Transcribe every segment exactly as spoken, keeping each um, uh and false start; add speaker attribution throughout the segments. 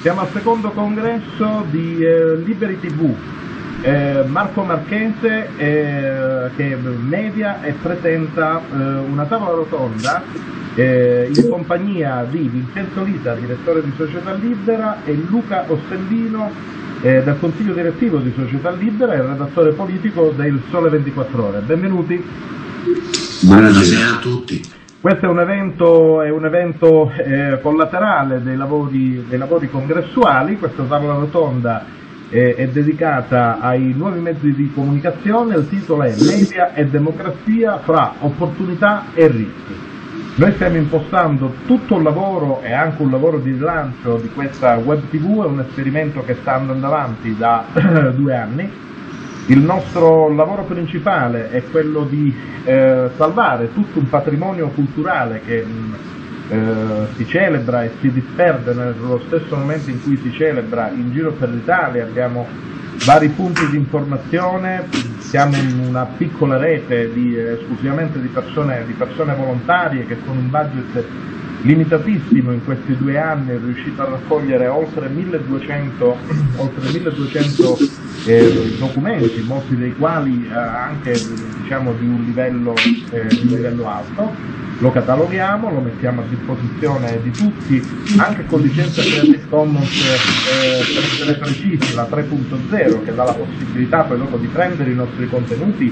Speaker 1: Siamo al secondo congresso di eh, Liberi tivù. Eh, Marco Marchese eh, che media e presenta eh, una tavola rotonda eh, in compagnia di Vincenzo Lita, direttore di Società Libera, e Luca Ossendino eh, del Consiglio Direttivo di Società Libera e redattore politico del Sole ventiquattro Ore. Benvenuti.
Speaker 2: Buonasera a tutti.
Speaker 1: Questo è un evento, è un evento eh, collaterale dei lavori, dei lavori congressuali. Questa tavola rotonda eh, è dedicata ai nuovi mezzi di comunicazione. Il titolo è Media e democrazia fra opportunità e rischi. Noi stiamo impostando tutto il lavoro e anche un lavoro di rilancio di questa web tivù, è un esperimento che sta andando avanti da due anni. Il nostro lavoro principale è quello di eh, salvare tutto un patrimonio culturale che eh, si celebra e si disperde nello stesso momento in cui si celebra in giro per l'Italia. Abbiamo vari punti di informazione, siamo in una piccola rete di, eh, esclusivamente di persone, di persone volontarie che con un budget limitatissimo in questi due anni è riuscito a raccogliere oltre milleduecento, oltre milleduecento eh, documenti, molti dei quali eh, anche diciamo, di, un livello, eh, di un livello alto. Lo cataloghiamo, lo mettiamo a disposizione di tutti, anche con licenza Creative Commons eh, per essere precisi, la tre punto zero, che dà la possibilità poi dopo di prendere i nostri contenuti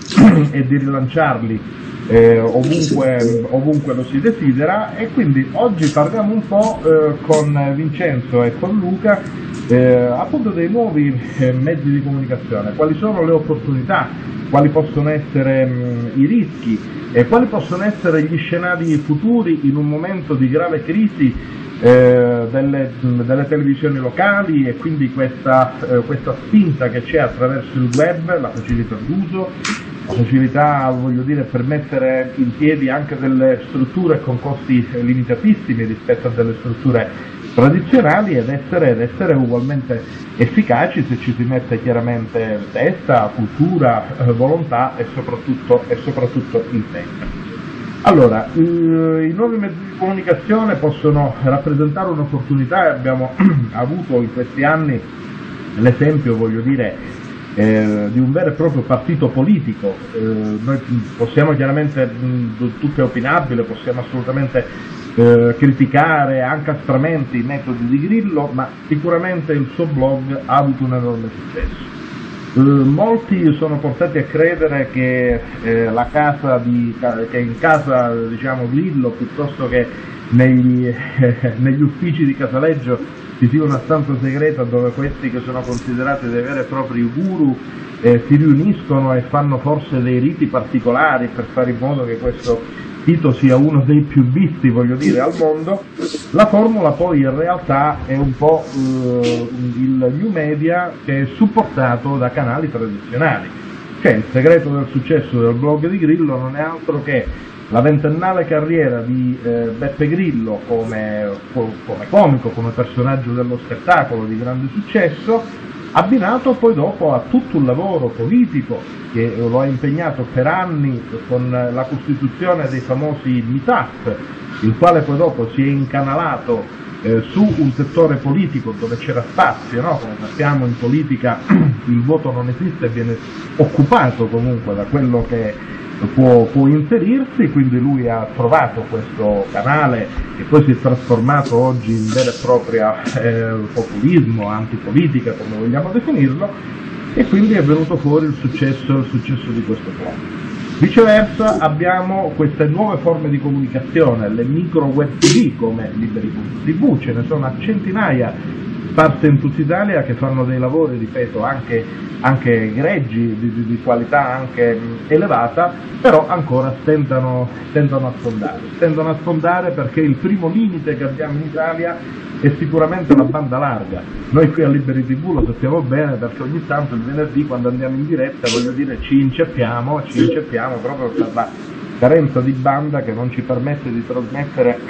Speaker 1: e di rilanciarli Eh, ovunque, ovunque lo si desidera. E quindi oggi parliamo un po' eh, con Vincenzo e con Luca eh, appunto dei nuovi eh, mezzi di comunicazione, quali sono le opportunità, quali possono essere mh, i rischi e quali possono essere gli scenari futuri in un momento di grave crisi eh, delle, delle televisioni locali, e quindi questa, eh, questa spinta che c'è attraverso il web, la facilità d'uso, la facilità, voglio dire, per mettere in piedi anche delle strutture con costi limitatissimi rispetto a delle strutture tradizionali, ed essere, ed essere ugualmente efficaci se ci si mette chiaramente testa, cultura, eh, volontà e soprattutto, e soprattutto impegno. Allora, eh, i nuovi mezzi di comunicazione possono rappresentare un'opportunità, e abbiamo avuto in questi anni l'esempio, voglio dire, Eh, di un vero e proprio partito politico. Eh, noi possiamo chiaramente, mh, tutto è opinabile, possiamo assolutamente eh, criticare anche aspramente i metodi di Grillo, ma sicuramente il suo blog ha avuto un enorme successo. Eh, molti sono portati a credere che, eh, la casa di, che in casa diciamo, Grillo, piuttosto che nei, eh, negli uffici di Casaleggio, ci sia una stanza segreta dove questi che sono considerati dei veri e propri guru eh, si riuniscono e fanno forse dei riti particolari per fare in modo che questo sito sia uno dei più visti, voglio dire, al mondo. La formula poi in realtà è un po' eh, il new media che è supportato da canali tradizionali. Cioè il segreto del successo del blog di Grillo non è altro che la ventennale carriera di eh, Beppe Grillo come, come comico, come personaggio dello spettacolo di grande successo, abbinato poi dopo a tutto un lavoro politico che lo ha impegnato per anni con la costituzione dei famosi meetup, il quale poi dopo si è incanalato eh, su un settore politico dove c'era spazio, no? Come sappiamo in politica il voto non esiste e viene occupato comunque da quello che Può, può inserirsi, quindi lui ha trovato questo canale che poi si è trasformato oggi in vera e propria eh, populismo, antipolitica, come vogliamo definirlo, e quindi è venuto fuori il successo, il successo di questo blog. Viceversa abbiamo queste nuove forme di comunicazione, le micro web tv come Liberi tivù, ce ne sono a centinaia sparse in tutta Italia che fanno dei lavori, ripeto, anche, anche egregi, di, di, di qualità anche mh, elevata, però ancora stentano, stentano a sfondare. Stentano a sfondare perché il primo limite che abbiamo in Italia è sicuramente la banda larga. Noi qui a Liberi tivù lo sappiamo bene perché ogni tanto il venerdì quando andiamo in diretta, voglio dire, ci inceppiamo, ci inceppiamo proprio per la carenza di banda che non ci permette di trasmettere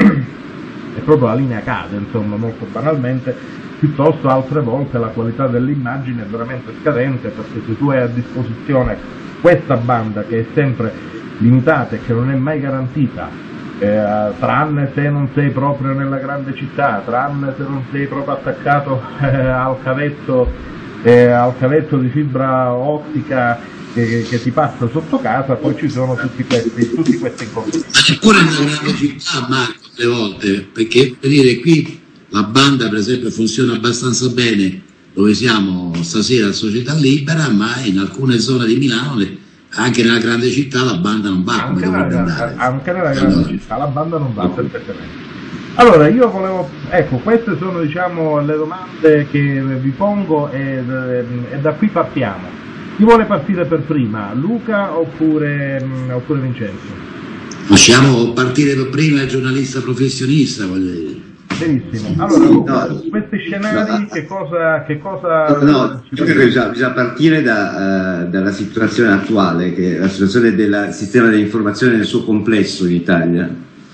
Speaker 1: e proprio la linea cade, insomma, molto banalmente. Piuttosto altre volte la qualità dell'immagine è veramente scadente, perché se tu hai a disposizione questa banda che è sempre limitata e che non è mai garantita eh, tranne se non sei proprio nella grande città, tranne se non sei proprio attaccato eh, al cavetto, eh, al cavetto di fibra ottica che, che ti passa sotto casa, poi ci sono tutti questi, tutti questi inconvenienti.
Speaker 2: Ma neppure nella grande città, Marco, alle volte, perché per dire qui la banda per esempio funziona abbastanza bene dove siamo stasera a Società Libera, ma in alcune zone di Milano, le, anche nella grande città, la banda non va come dovrebbe andare.
Speaker 1: Anche nella grande allora. città la banda non va no. perfettamente. Allora io volevo, ecco, queste sono diciamo le domande che vi pongo e, e da qui partiamo. Chi vuole partire per prima, Luca oppure, oppure Vincenzo?
Speaker 2: Possiamo partire per prima il giornalista professionista, voglio dire.
Speaker 1: Benissimo. Allora, Luca, no, questi scenari no, che cosa... Che cosa
Speaker 3: no, no io credo che bisogna, bisogna partire da, uh, dalla situazione attuale, che è la situazione del sistema dell'informazione nel suo complesso in Italia.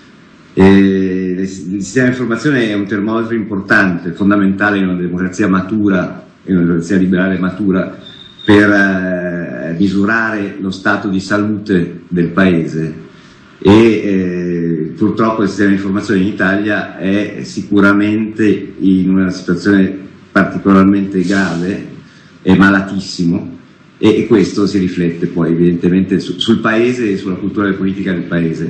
Speaker 3: E il sistema dell'informazione è un termometro importante, fondamentale in una democrazia matura, in una democrazia liberale matura, per eh, misurare lo stato di salute del paese e eh, purtroppo il sistema di informazione in Italia è sicuramente in una situazione particolarmente grave, è malatissimo e, e questo si riflette poi evidentemente su, sul paese e sulla cultura politica del paese.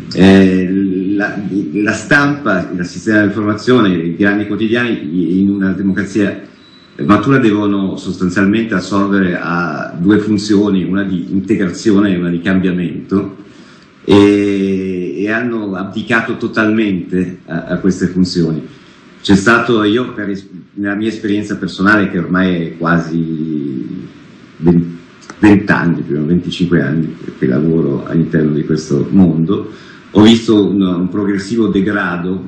Speaker 3: Eh, la, la stampa, il sistema di informazione, i grandi quotidiani in una democrazia matura devono sostanzialmente assolvere a due funzioni, una di integrazione e una di cambiamento, e, e hanno abdicato totalmente a, a queste funzioni. C'è stato, io per, nella mia esperienza personale, che ormai è quasi venti anni, più o meno venticinque anni che lavoro all'interno di questo mondo, ho visto un, un progressivo degrado.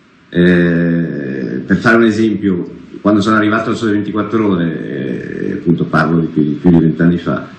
Speaker 3: Eh, per fare un esempio, quando sono arrivato al Sole ventiquattro Ore, eh, appunto parlo di più di, più di vent'anni fa,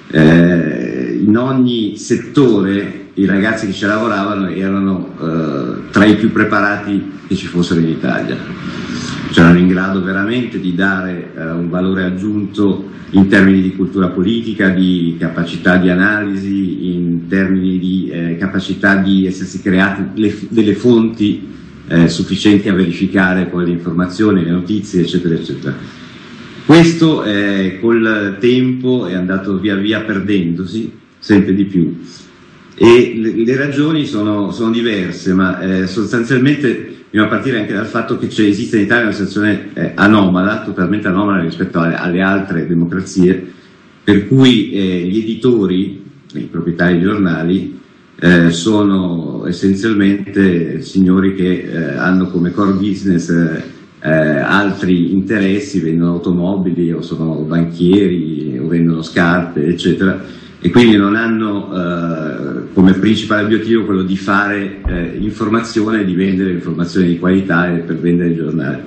Speaker 3: eh, in ogni settore i ragazzi che ci lavoravano erano eh, tra i più preparati che ci fossero in Italia, cioè erano in grado veramente di dare eh, un valore aggiunto in termini di cultura politica, di capacità di analisi, in termini di eh, capacità di essersi creati le, delle fonti Eh, sufficienti a verificare poi le informazioni, le notizie, eccetera, eccetera. Questo eh, col tempo è andato via via perdendosi sempre di più e le, le ragioni sono, sono diverse, ma eh, sostanzialmente bisogna partire anche dal fatto che c'è, esiste in Italia una situazione eh, anomala, totalmente anomala rispetto alle, alle altre democrazie, per cui eh, gli editori, i proprietari di giornali, Eh, sono essenzialmente signori che eh, hanno come core business eh, eh, altri interessi, vendono automobili o sono banchieri o vendono scarpe, eccetera, e quindi non hanno eh, come principale obiettivo quello di fare eh, informazione, di vendere informazioni di qualità e per vendere il giornale.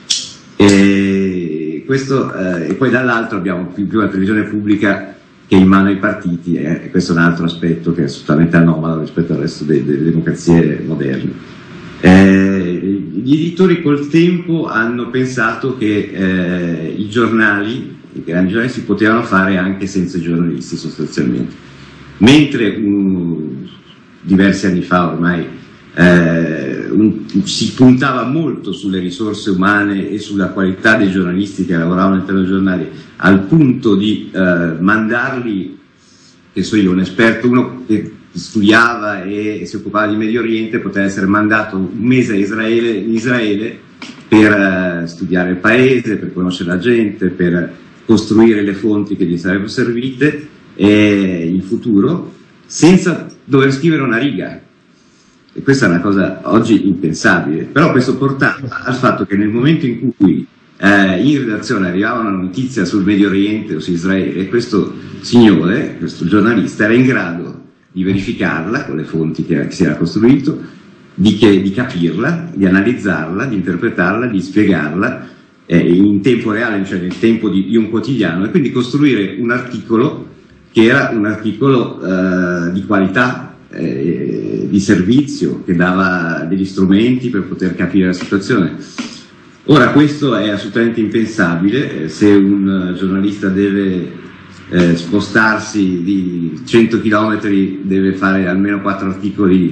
Speaker 3: E, questo, eh, e poi dall'altro abbiamo più, più la televisione pubblica che è in mano ai partiti, e questo è un altro aspetto che è assolutamente anomalo rispetto al resto delle, delle democrazie moderne. Eh, gli editori col tempo hanno pensato che eh, i giornali, i grandi giornali, si potevano fare anche senza giornalisti sostanzialmente, mentre um, diversi anni fa ormai eh, un, si puntava molto sulle risorse umane e sulla qualità dei giornalisti che lavoravano all'interno dei giornali, al punto di eh, mandarli, che so io, un esperto, uno che studiava e si occupava di Medio Oriente, poteva essere mandato un mese a Israele, in Israele per eh, studiare il paese, per conoscere la gente, per costruire le fonti che gli sarebbero servite e in futuro, senza dover scrivere una riga. E questa è una cosa oggi impensabile, però questo portava al fatto che nel momento in cui eh, in redazione arrivava una notizia sul Medio Oriente o su Israele, questo signore, questo giornalista, era in grado di verificarla con le fonti che, che si era costruito, di, che, di capirla, di analizzarla, di interpretarla, di spiegarla eh, in tempo reale, cioè nel tempo di, di un quotidiano, e quindi costruire un articolo che era un articolo eh, di qualità, eh, di servizio, che dava degli strumenti per poter capire la situazione. Ora questo è assolutamente impensabile, eh, se un giornalista deve eh, spostarsi di cento chilometri deve fare almeno quattro articoli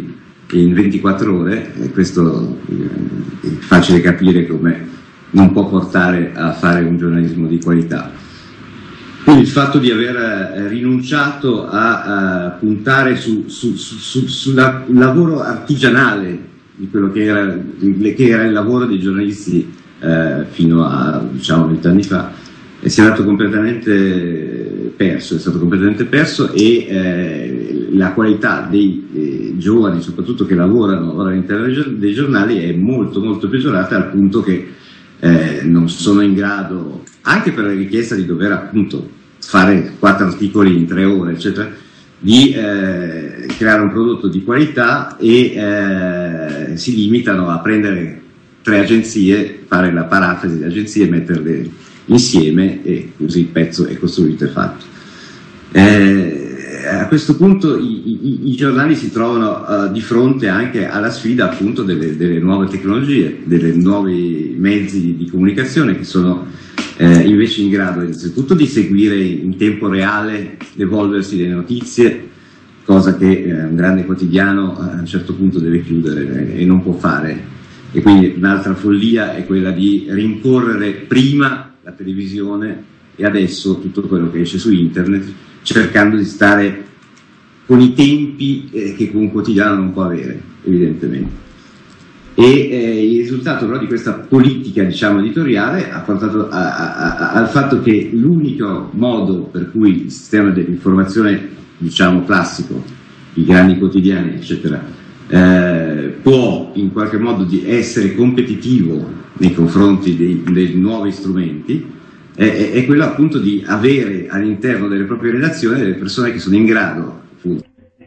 Speaker 3: in ventiquattro ore, e questo è facile capire come non può portare a fare un giornalismo di qualità. Quindi il fatto di aver rinunciato a, a puntare su, su, su, su, sul lavoro artigianale di quello che era, che era il lavoro dei giornalisti eh, fino a diciamo vent'anni fa, è stato completamente perso, è stato completamente perso e eh, la qualità dei eh, giovani, soprattutto che lavorano ora all'interno dei giornali, è molto molto peggiorata, al punto che eh, non sono in grado, anche per la richiesta di dover appunto fare quattro articoli in tre ore, eccetera, di eh, creare un prodotto di qualità, e eh, si limitano a prendere tre agenzie, fare la parafrasi di agenzie, metterle insieme e così il pezzo è costruito e fatto. Eh, a questo punto i, i, i giornali si trovano uh, di fronte anche alla sfida appunto delle, delle nuove tecnologie, dei nuovi mezzi di, di comunicazione, che sono eh, invece in grado innanzitutto di seguire in tempo reale l'evolversi delle notizie, cosa che eh, un grande quotidiano a un certo punto deve chiudere e non può fare. E quindi un'altra follia è quella di rincorrere prima la televisione e adesso tutto quello che esce su internet, cercando di stare con i tempi eh, che un quotidiano non può avere, evidentemente. E eh, il risultato però di questa politica, diciamo, editoriale ha portato a, a, a, al fatto che l'unico modo per cui il sistema dell'informazione, diciamo, classico, i grandi quotidiani, eccetera, eh, può in qualche modo di essere competitivo nei confronti dei, dei nuovi strumenti, è, è quello appunto di avere all'interno delle proprie redazioni delle persone che sono in grado, appunto,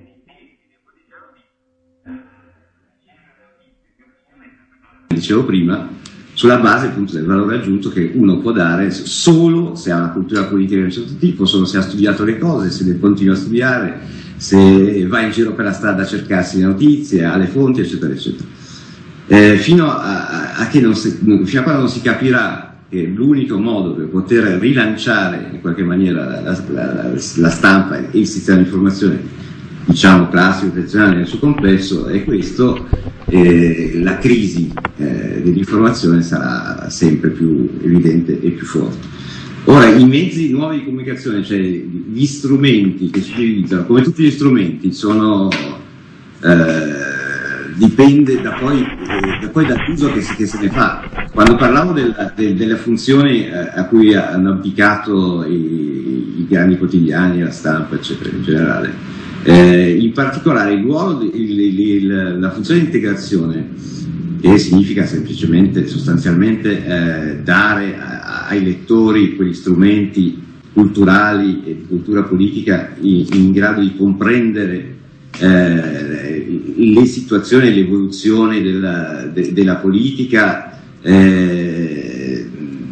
Speaker 3: dicevo prima, sulla base appunto del valore aggiunto che uno può dare solo se ha una cultura politica di un certo tipo, solo se ha studiato le cose, se le continua a studiare, se va in giro per la strada a cercarsi le notizie, ha le fonti, eccetera, eccetera. Eh, fino a, a che non si, fino a quando non si capirà che l'unico modo per poter rilanciare in qualche maniera la, la, la, la stampa e il sistema di informazione, diciamo, classico, tradizionale nel suo complesso, è questo, eh, la crisi eh, dell'informazione sarà sempre più evidente e più forte. Ora, i mezzi nuovi di comunicazione, cioè gli strumenti che si utilizzano, come tutti gli strumenti, sono eh, dipende da poi, eh, da poi dall'uso che, che se ne fa. Quando parlavo del, del, delle funzioni eh, a cui hanno abdicato i, i grandi quotidiani, la stampa, eccetera, in generale, eh, in particolare il ruolo, il, il, il, la funzione di integrazione, che significa semplicemente, sostanzialmente, eh, dare a, ai lettori quegli strumenti culturali e di cultura politica in, in grado di comprendere eh, le situazioni e l'evoluzione della, de, della politica, eh,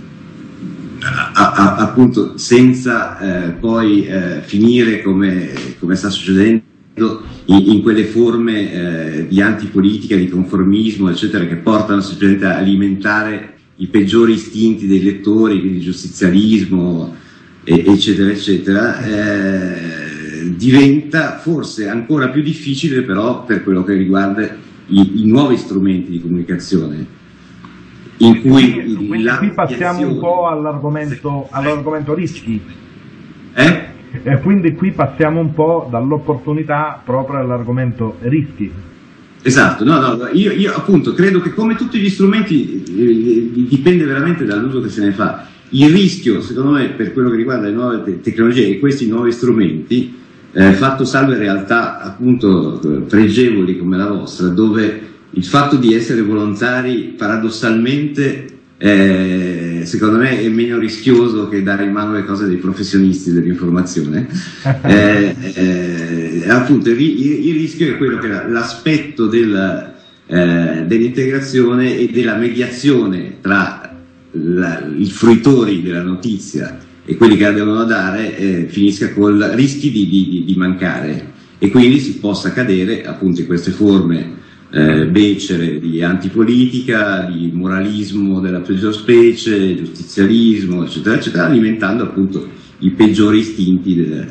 Speaker 3: a, a, appunto senza eh, poi eh, finire come, come sta succedendo In, in quelle forme eh, di antipolitica, di conformismo, eccetera, che portano semplicemente a alimentare i peggiori istinti dei lettori, quindi giustizialismo, e, eccetera, eccetera, eh, diventa forse ancora più difficile però per quello che riguarda i, i nuovi strumenti di comunicazione, in cui
Speaker 1: quindi
Speaker 3: la
Speaker 1: qui passiamo un po' all'argomento, all'argomento rischi.
Speaker 3: Eh?
Speaker 1: E quindi qui passiamo un po' dall'opportunità proprio all'argomento rischi.
Speaker 3: Esatto, no, no, io, io appunto credo che come tutti gli strumenti eh, dipende veramente dall'uso che se ne fa. Il rischio, secondo me, per quello che riguarda le nuove te- tecnologie e questi nuovi strumenti, eh, fatto salve realtà appunto pregevoli come la vostra, dove il fatto di essere volontari paradossalmente Eh, secondo me è meno rischioso che dare in mano le cose dei professionisti dell'informazione. eh, eh, appunto il, il, il rischio è quello che l'aspetto del, eh, dell'integrazione e della mediazione tra la, i fruitori della notizia e quelli che la devono dare eh, finisca con rischi di, di, di mancare, e quindi si possa cadere appunto in queste forme Eh, becere di antipolitica, di moralismo della peggior specie, giustizialismo, eccetera, eccetera, alimentando appunto i peggiori istinti del,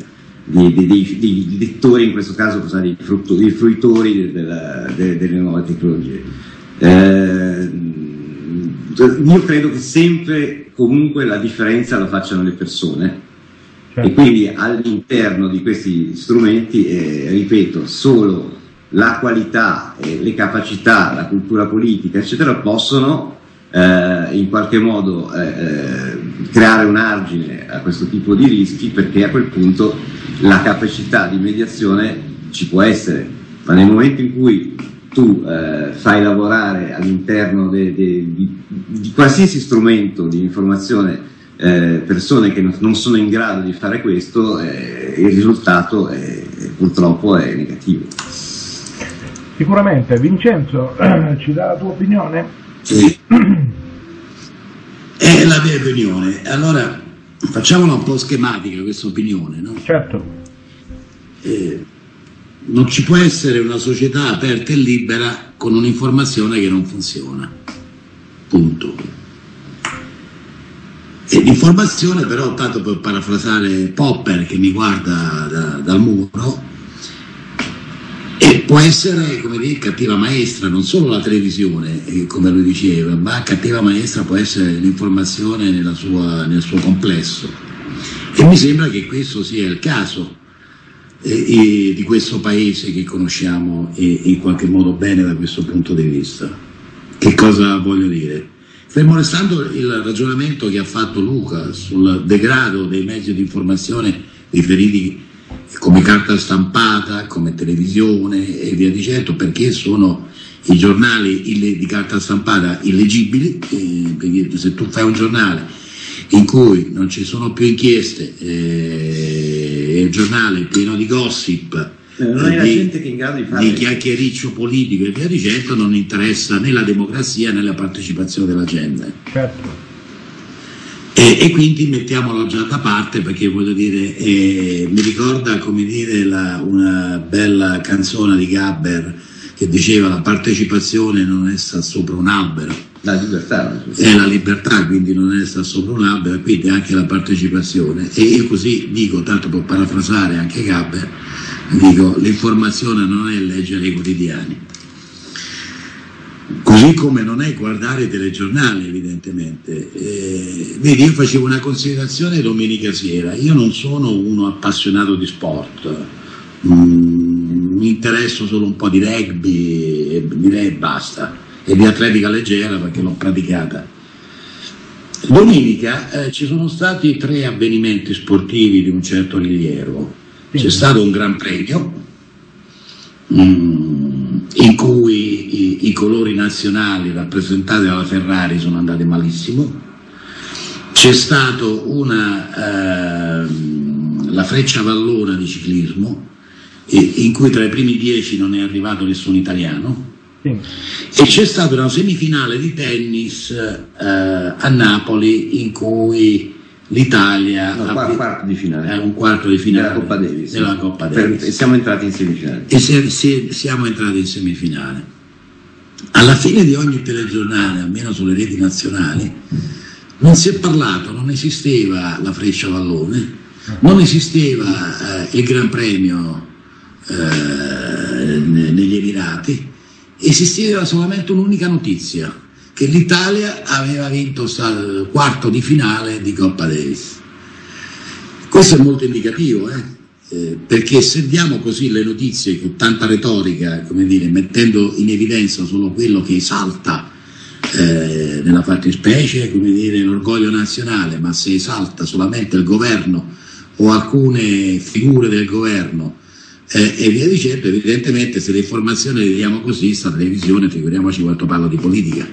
Speaker 3: dei, dei, dei, dei lettori, in questo caso dei, frutto, dei fruitori della, de, delle nuove tecnologie. Eh, io credo che sempre comunque la differenza la facciano le persone, certo. E quindi all'interno di questi strumenti, eh, ripeto, solo la qualità, eh, le capacità, la cultura politica eccetera possono eh, in qualche modo eh, creare un argine a questo tipo di rischi, perché a quel punto la capacità di mediazione ci può essere, ma nel momento in cui tu eh, fai lavorare all'interno de, de, di, di qualsiasi strumento di informazione eh, persone che non sono in grado di fare questo, eh, il risultato è, purtroppo è negativo.
Speaker 1: Sicuramente. Vincenzo, eh, ci dà la tua opinione?
Speaker 2: Sì. È la mia opinione. Allora facciamola un po' schematica questa opinione, no?
Speaker 1: Certo.
Speaker 2: Eh, non ci può essere una società aperta e libera con un'informazione che non funziona, punto. E l'informazione però, tanto per parafrasare Popper che mi guarda da, dal muro, e può essere, come dire, cattiva maestra, non solo la televisione, eh, come lui diceva, ma cattiva maestra può essere l'informazione nella sua, nel suo complesso. E mi sembra che questo sia il caso eh, di questo paese che conosciamo eh, in qualche modo bene da questo punto di vista. Che cosa voglio dire? Fermo restando il ragionamento che ha fatto Luca sul degrado dei mezzi di informazione riferiti come carta stampata, come televisione e via dicendo, perché sono i giornali di carta stampata illeggibili, eh, perché se tu fai un giornale in cui non ci sono più inchieste, eh, è un giornale pieno di gossip,
Speaker 3: non è la di, gente che è in grado di fare
Speaker 2: di chiacchiericcio politico e via dicendo, non interessa né la democrazia né la partecipazione della gente.
Speaker 1: Certo.
Speaker 2: E, e quindi mettiamolo già da parte, perché voglio dire, eh, mi ricorda, come dire, la, una bella canzone di Gabber che diceva: la partecipazione non è sta sopra un albero,
Speaker 3: la libertà
Speaker 2: è la libertà, quindi non è sta sopra un albero, quindi anche la partecipazione. E io così dico, tanto per parafrasare anche Gabber, dico: l'informazione non è leggere i quotidiani, così come non è guardare i telegiornali, evidentemente. Eh, vedi, io facevo una considerazione domenica sera: io non sono uno appassionato di sport, mm, mi interesso solo un po' di rugby e direi basta, e di atletica leggera perché l'ho praticata. Domenica eh, ci sono stati tre avvenimenti sportivi di un certo rilievo. C'è stato un Gran Premio mm, in cui i, i colori nazionali rappresentati dalla Ferrari sono andati malissimo. C'è stato una, eh, la Freccia Vallona di ciclismo, eh, in cui tra i primi dieci non è arrivato nessun italiano. Sì. E c'è stata una semifinale di tennis eh, a Napoli in cui l'Italia
Speaker 3: no, ha quarto di finale.
Speaker 2: È un quarto di finale
Speaker 3: della Coppa Davis,
Speaker 2: della Coppa Davis.
Speaker 3: E siamo entrati in semifinale.
Speaker 2: E se, se, siamo entrati in semifinale. Alla fine di ogni telegiornale, almeno sulle reti nazionali, non si è parlato, non esisteva la Freccia Vallone, non esisteva eh, il Gran Premio eh, negli Emirati, esisteva solamente un'unica notizia: che l'Italia aveva vinto il quarto di finale di Coppa Davis. Questo è molto indicativo, eh? Eh, perché se diamo così le notizie con tanta retorica, come dire, mettendo in evidenza solo quello che esalta eh, nella fattispecie, come dire, l'orgoglio nazionale, ma se esalta solamente il governo o alcune figure del governo eh, e via dicendo, evidentemente se le informazioni le diamo così, sta televisione, figuriamoci quanto parla di politica.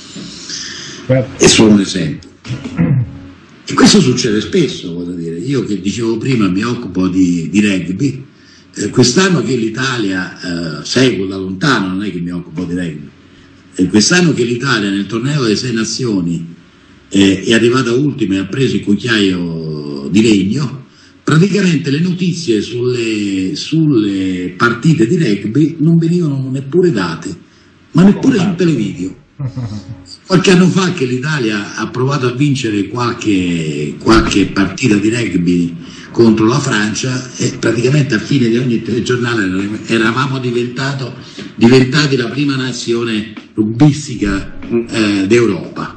Speaker 2: È solo un esempio. E questo succede spesso, voglio dire. Io che dicevo prima mi occupo di, di rugby, eh, quest'anno che l'Italia, eh, seguo da lontano, non è che mi occupo di rugby, eh, quest'anno che l'Italia nel torneo delle sei nazioni eh, è arrivata ultima e ha preso il cucchiaio di legno, praticamente le notizie sulle, sulle partite di rugby non venivano neppure date, ma neppure sul televideo. Qualche anno fa che l'Italia ha provato a vincere qualche, qualche partita di rugby contro la Francia e praticamente a fine di ogni telegiornale eravamo diventati la prima nazione rugbistica eh, d'Europa.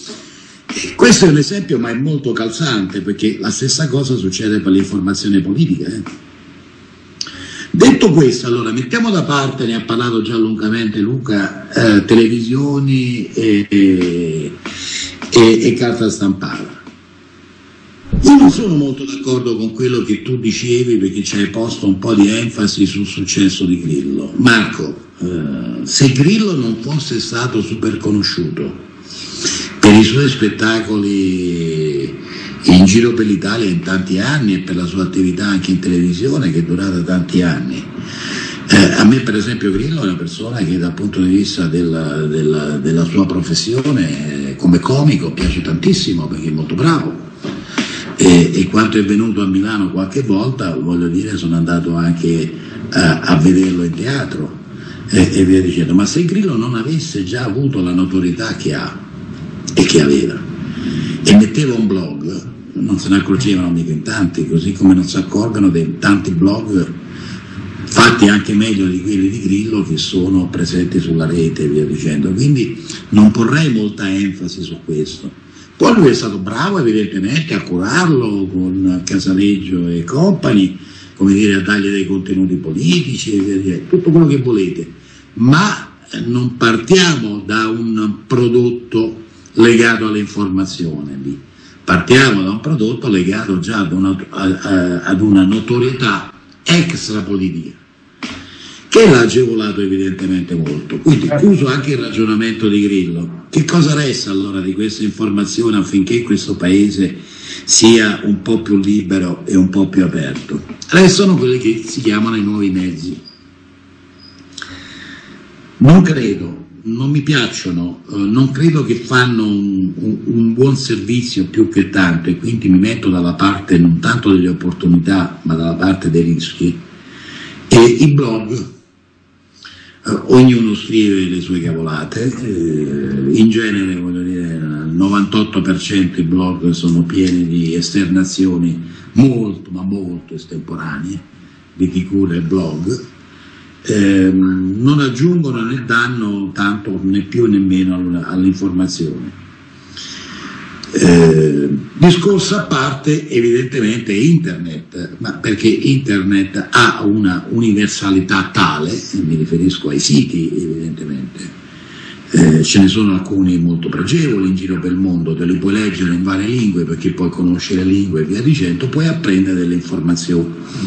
Speaker 2: E questo è un esempio, ma è molto calzante, perché la stessa cosa succede per l'informazione politica. Eh. Detto questo, allora mettiamo da parte, ne ha parlato già lungamente Luca, eh, televisioni e, e, e, e carta stampata. Io non sono molto d'accordo con quello che tu dicevi, perché ci hai posto un po' di enfasi sul successo di Grillo. Marco, eh, se Grillo non fosse stato super conosciuto per i suoi spettacoli in giro per l'Italia in tanti anni e per la sua attività anche in televisione che è durata tanti anni, eh, a me per esempio Grillo è una persona che dal punto di vista della, della, della sua professione eh, come comico piace tantissimo, perché è molto bravo. E, e quando è venuto a Milano qualche volta, voglio dire, sono andato anche a, a vederlo in teatro e, e via dicendo. Ma se Grillo non avesse già avuto la notorietà che ha e che aveva e metteva un blog, non se ne accorgevano mica in tanti, così come non si accorgono dei tanti blog fatti anche meglio di quelli di Grillo che sono presenti sulla rete e via dicendo. Quindi non porrei molta enfasi su questo. Poi lui è stato bravo evidentemente a curarlo con Casaleggio e compagni, come dire, a dargli dei contenuti politici e via dicendo, tutto quello che volete, ma non partiamo da un prodotto legato all'informazione lì, partiamo da un prodotto legato già ad una, ad una notorietà extra politica che l'ha agevolato evidentemente molto. Quindi uso anche il ragionamento di Grillo. Che cosa resta allora di questa informazione affinché questo paese sia un po' più libero e un po' più aperto? Restano quelli che si chiamano i nuovi mezzi. Non credo, non mi piacciono, eh, non credo che fanno un, un, un buon servizio più che tanto, e quindi mi metto dalla parte non tanto delle opportunità ma dalla parte dei rischi. E i blog, eh, ognuno scrive le sue cavolate, eh, in genere voglio dire il novantotto per cento i blog sono pieni di esternazioni molto ma molto estemporanee di chi cura il blog. Eh, non aggiungono né danno tanto né più né meno all'informazione. Eh, discorso a parte evidentemente internet, ma perché internet ha una universalità tale, mi riferisco ai siti evidentemente, eh, ce ne sono alcuni molto pregevoli in giro per il mondo, te li puoi leggere in varie lingue perché puoi conoscere lingue e via dicendo, puoi apprendere delle informazioni.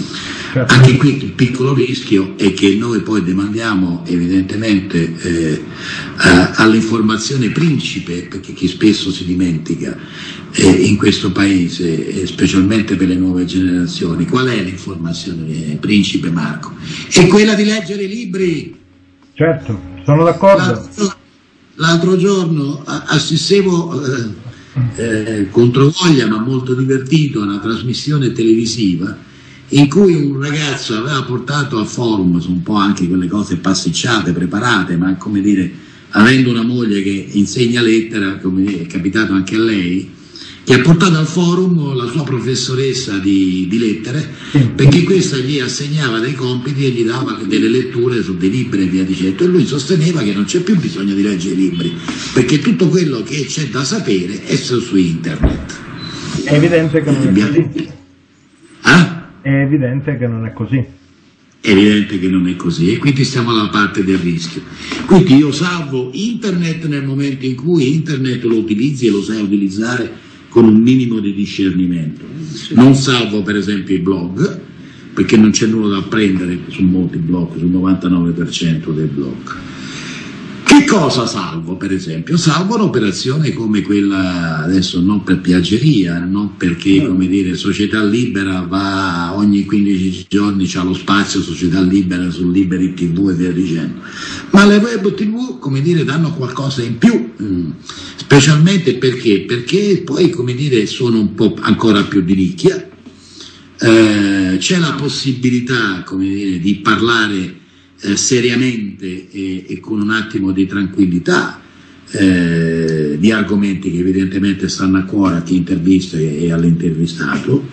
Speaker 2: Anche qui il piccolo rischio è che noi poi demandiamo evidentemente eh, all'informazione principe, perché chi spesso si dimentica eh, in questo paese, eh, specialmente per le nuove generazioni. Qual è l'informazione principe, Marco? È quella di leggere i libri.
Speaker 1: Certo, sono d'accordo.
Speaker 2: L'altro, l'altro giorno assistevo eh, eh, controvoglia ma molto divertito a una trasmissione televisiva in cui un ragazzo aveva portato a forum un po' anche quelle cose pasticciate, preparate, ma come dire, avendo una moglie che insegna lettera, come è capitato anche a lei, che ha portato al forum la sua professoressa di, di lettere, perché questa gli assegnava dei compiti e gli dava delle letture su dei libri e via dicendo, e lui sosteneva che non c'è più bisogno di leggere i libri, perché tutto quello che c'è da sapere è su internet.
Speaker 1: È evidente che non è così.
Speaker 2: Ah?
Speaker 1: È evidente che non è così.
Speaker 2: È evidente che non è così, e quindi stiamo dalla parte del rischio. Quindi io salvo internet nel momento in cui internet lo utilizzi e lo sai utilizzare con un minimo di discernimento. Non salvo per esempio i blog, perché non c'è nulla da apprendere su molti blog, sul novantanove per cento dei blog. Che cosa salvo per esempio? Salvo un'operazione come quella, adesso non per piaggeria, non perché come dire Società Libera va ogni quindici giorni, c'ha lo spazio Società Libera su Liberi tivù e via dicendo, ma le web tivù come dire danno qualcosa in più, mm. specialmente perché? Perché poi come dire sono un po' ancora più di nicchia, eh, c'è la possibilità come dire di parlare Eh, seriamente e, e con un attimo di tranquillità eh, di argomenti che evidentemente stanno a cuore a chi intervista e, e all'intervistato,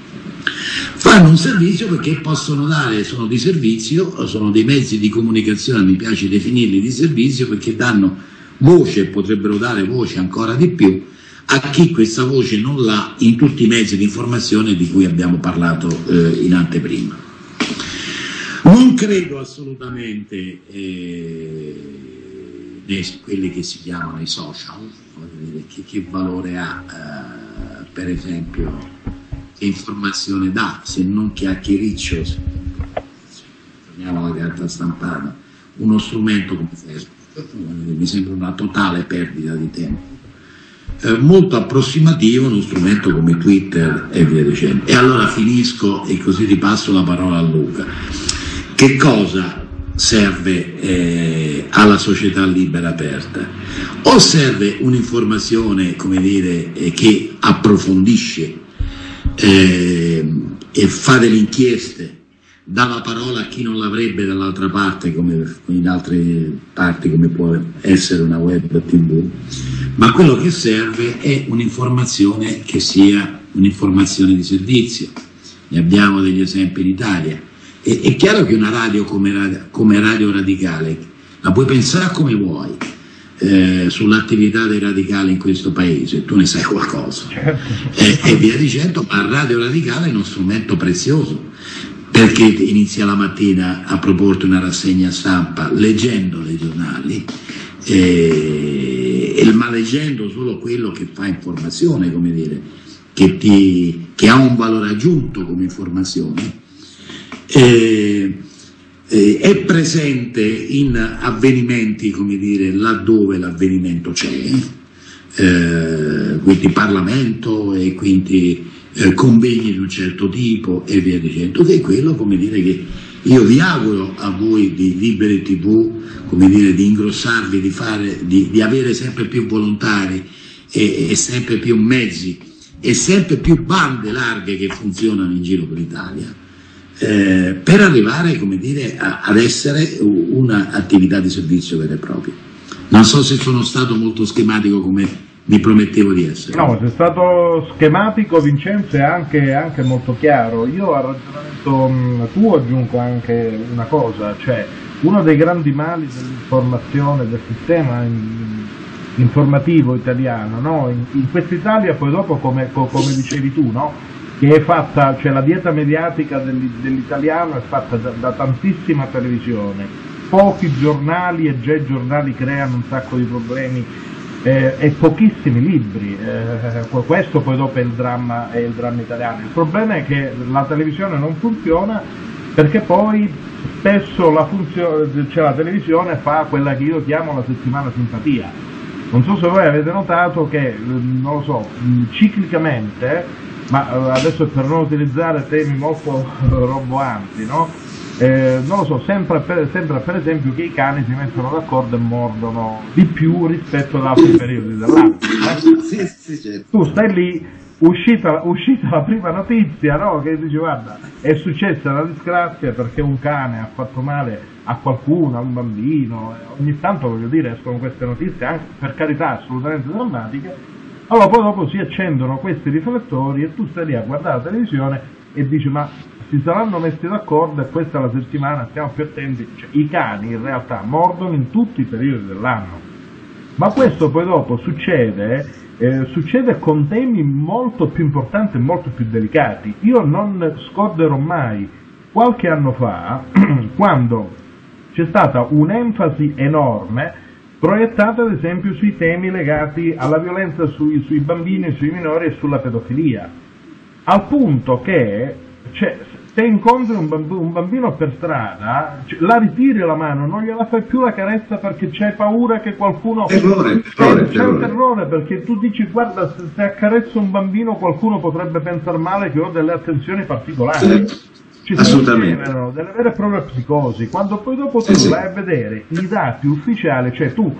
Speaker 2: fanno un servizio perché possono dare, sono di servizio, sono dei mezzi di comunicazione, mi piace definirli di servizio, perché danno voce, potrebbero dare voce ancora di più a chi questa voce non l'ha in tutti i mezzi di informazione di cui abbiamo parlato eh, in anteprima. Non credo assolutamente eh, nei, quelli che si chiamano i social, che, che valore ha eh, per esempio, che informazione dà, se non chiacchiericcio, torniamo alla carta stampata, uno strumento come Facebook, mi sembra una totale perdita di tempo. Eh, molto approssimativo uno strumento come Twitter e via dicendo. E allora finisco e così ripasso la parola a Luca. Che cosa serve eh, alla società libera aperta? O serve un'informazione, come dire, eh, che approfondisce eh, e fa delle inchieste, dà la parola a chi non l'avrebbe dall'altra parte, come in altre parti come può essere una web tivù, ma quello che serve è un'informazione che sia un'informazione di servizio. Ne abbiamo degli esempi in Italia. E, è chiaro che una radio come, radio come Radio Radicale la puoi pensare come vuoi eh, sull'attività dei radicali in questo paese, tu ne sai qualcosa, e, e via dicendo, ma Radio Radicale è uno strumento prezioso, perché inizia la mattina a proporti una rassegna stampa leggendo dei giornali, e, e ma leggendo solo quello che fa informazione, come dire, che, ti, che ha un valore aggiunto come informazione, e, e, è presente in avvenimenti, come dire, laddove l'avvenimento c'è, eh, quindi Parlamento e quindi Eh, convegni di un certo tipo e via dicendo, che è quello, come dire, che io vi auguro a voi di Libere tivù, come dire, di ingrossarvi, di, fare, di, di avere sempre più volontari e, e sempre più mezzi e sempre più bande larghe che funzionano in giro per l'Italia, eh, per arrivare, come dire, a, ad essere un'attività di servizio vera e propria. Non so se sono stato molto schematico come mi promettevo di essere.
Speaker 1: No, sei stato schematico, Vincenzo, e anche, anche molto chiaro. Io al ragionamento tuo aggiungo anche una cosa, cioè uno dei grandi mali dell'informazione, del sistema informativo italiano, no? in, in quest'Italia poi dopo, come, come dicevi tu, no? Che è fatta, cioè la dieta mediatica dell'italiano è fatta da, da tantissima televisione, pochi giornali, e già i giornali creano un sacco di problemi, Eh, e pochissimi libri, eh, questo poi dopo è il dramma, è il dramma italiano. Il problema è che la televisione non funziona perché poi spesso la, funzione, cioè la televisione fa quella che io chiamo la settimana simpatia. Non so se voi avete notato che, non lo so, ciclicamente, ma adesso per non utilizzare temi molto roboanti, no? Eh, non lo so, sembra per, sembra per esempio che i cani si mettono d'accordo e mordono di più rispetto ad altri periodi dell'anno. Eh?
Speaker 2: Sì, sì, certo.
Speaker 1: Tu stai lì, uscita, uscita la prima notizia, no? Che dici guarda, è successa una disgrazia perché un cane ha fatto male a qualcuno, a un bambino, ogni tanto, voglio dire, escono queste notizie, anche per carità assolutamente drammatiche. Allora poi dopo si accendono questi riflettori e tu stai lì a guardare la televisione e dici ma si saranno messi d'accordo e questa è la settimana, stiamo più attenti. Cioè, i cani in realtà mordono in tutti i periodi dell'anno, ma questo poi dopo succede, eh, succede con temi molto più importanti e molto più delicati. Io non scorderò mai qualche anno fa quando c'è stata un'enfasi enorme proiettata ad esempio sui temi legati alla violenza sui, sui bambini, sui minori e sulla pedofilia, al punto che, cioè, se incontri un bambino, un bambino per strada, la ritiri la mano, non gliela fai più la carezza perché c'hai paura che qualcuno...
Speaker 3: Terrore, terrore,
Speaker 1: c'è un terrore, perché tu dici guarda, se, se accarezzo un bambino qualcuno potrebbe pensare male che ho delle attenzioni particolari.
Speaker 3: Sì,
Speaker 1: ci
Speaker 3: assolutamente.
Speaker 1: sono delle vere e proprie psicosi, quando poi dopo tu
Speaker 3: sì,
Speaker 1: vai
Speaker 3: sì.
Speaker 1: a vedere i dati ufficiali, cioè tu...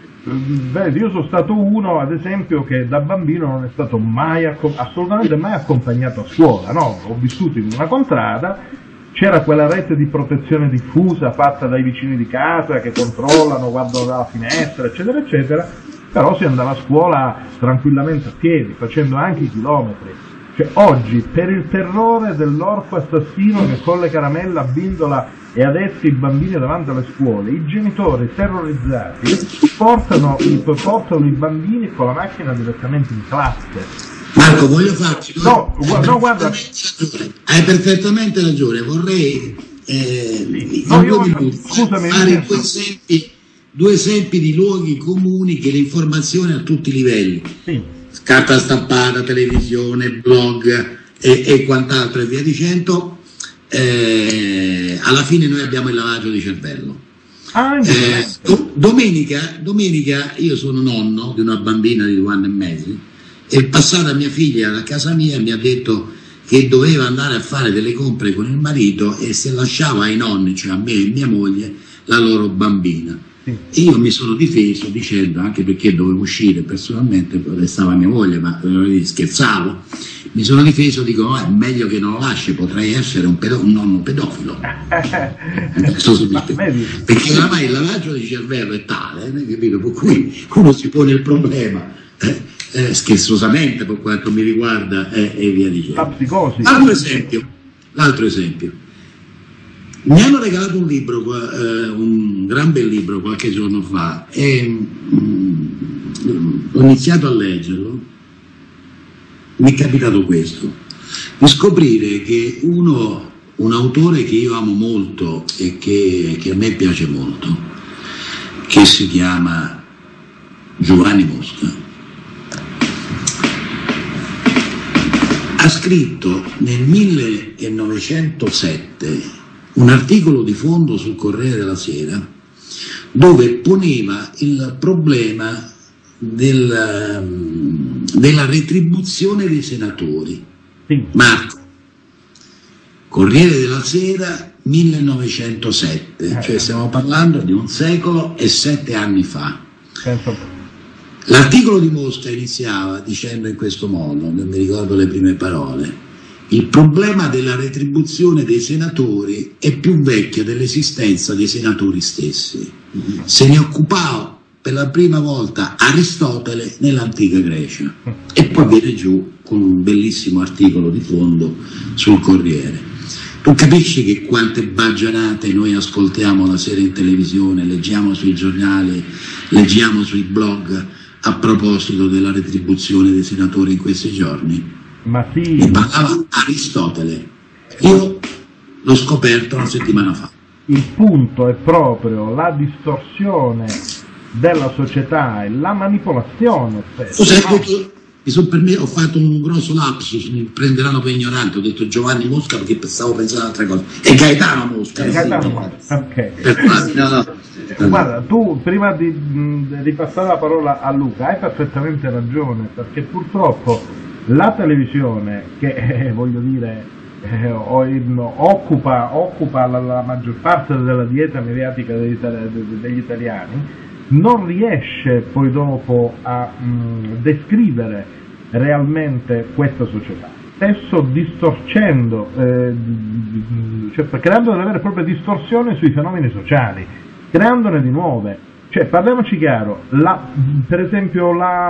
Speaker 1: Vedi, io sono stato uno, ad esempio, che da bambino non è stato mai, assolutamente mai accompagnato a scuola, no? Ho vissuto in una contrada, c'era quella rete di protezione diffusa fatta dai vicini di casa che controllano, guardano dalla finestra, eccetera, eccetera, però si andava a scuola tranquillamente a piedi, facendo anche i chilometri. Cioè, oggi, per il terrore dell'orco assassino che con le caramelle abbindola e adesca i bambini davanti alle scuole, i genitori terrorizzati portano, portano i bambini con la macchina direttamente in classe.
Speaker 2: Marco, voglio farci...
Speaker 1: No,
Speaker 2: hai,
Speaker 1: no, guarda...
Speaker 2: hai perfettamente ragione, vorrei eh,
Speaker 1: sì.
Speaker 2: in
Speaker 1: no,
Speaker 2: due
Speaker 1: io,
Speaker 2: minuti
Speaker 1: scusami,
Speaker 2: fare due esempi, due esempi di luoghi comuni che l'informazione a tutti i livelli,
Speaker 1: sì.
Speaker 2: carta stampata, televisione, blog e, e quant'altro e via dicendo, eh, alla fine noi abbiamo il lavaggio di cervello.
Speaker 1: Ah,
Speaker 2: eh, do, domenica, domenica io sono nonno di una bambina di due anni e mezzo e passata mia figlia da casa mia mi ha detto che doveva andare a fare delle compre con il marito e se lasciava ai nonni, cioè a me e mia moglie, la loro bambina. E io mi sono difeso dicendo, anche perché dovevo uscire personalmente, restava mia moglie, ma eh, scherzavo, mi sono difeso, dico no, è meglio che non lo lasci, potrei essere un, pedo- un nonno pedofilo. Perché oramai il lavaggio di cervello è tale, eh, capito? Per cui uno si pone il problema, eh, eh, scherzosamente per quanto mi riguarda, eh, e via dicendo.
Speaker 1: La psicosi.
Speaker 2: L'altro esempio, l'altro esempio. Mi hanno regalato un libro, eh, un gran bel libro qualche giorno fa e mm, ho iniziato a leggerlo, mi è capitato questo, di scoprire che uno, un autore che io amo molto e che, che a me piace molto, che si chiama Giovanni Mosca, ha scritto nel millenovecentosette un articolo di fondo sul Corriere della Sera dove poneva il problema del, della retribuzione dei senatori.
Speaker 1: Sì.
Speaker 2: Marco, Corriere della Sera millenovecentosette, cioè stiamo parlando di un secolo e sette anni fa. L'articolo di Mosca iniziava dicendo in questo modo, non mi ricordo le prime parole: il problema della retribuzione dei senatori è più vecchio dell'esistenza dei senatori stessi. Se ne occupava per la prima volta Aristotele nell'antica Grecia. E poi viene giù con un bellissimo articolo di fondo sul Corriere. Tu capisci che quante baggianate noi ascoltiamo la sera in televisione, leggiamo sui giornali, leggiamo sui blog a proposito della retribuzione dei senatori in questi giorni?
Speaker 1: Ma sì.
Speaker 2: Ne parlava Aristotele, io l'ho scoperto una settimana fa.
Speaker 1: Il punto è proprio la distorsione della società e la manipolazione spesso.
Speaker 2: Tu sai, no? tu, mi son per me, ho fatto un grosso lapsus, mi prenderanno per ignorante, ho detto Giovanni Mosca perché stavo pensando ad altre cose. E Gaetano Mosca.
Speaker 1: E Gaetano Mosca, ok.
Speaker 2: No, no.
Speaker 1: Guarda, tu prima di, di passare la parola a Luca hai perfettamente ragione, perché purtroppo la televisione, che eh, voglio dire eh, occupa, occupa la, la maggior parte della dieta mediatica degli, degli italiani, non riesce poi dopo a mh, descrivere realmente questa società, spesso distorcendo, eh, cioè creando delle vere e proprie distorsioni sui fenomeni sociali, creandone di nuove. Cioè, parliamoci chiaro, la, per esempio la,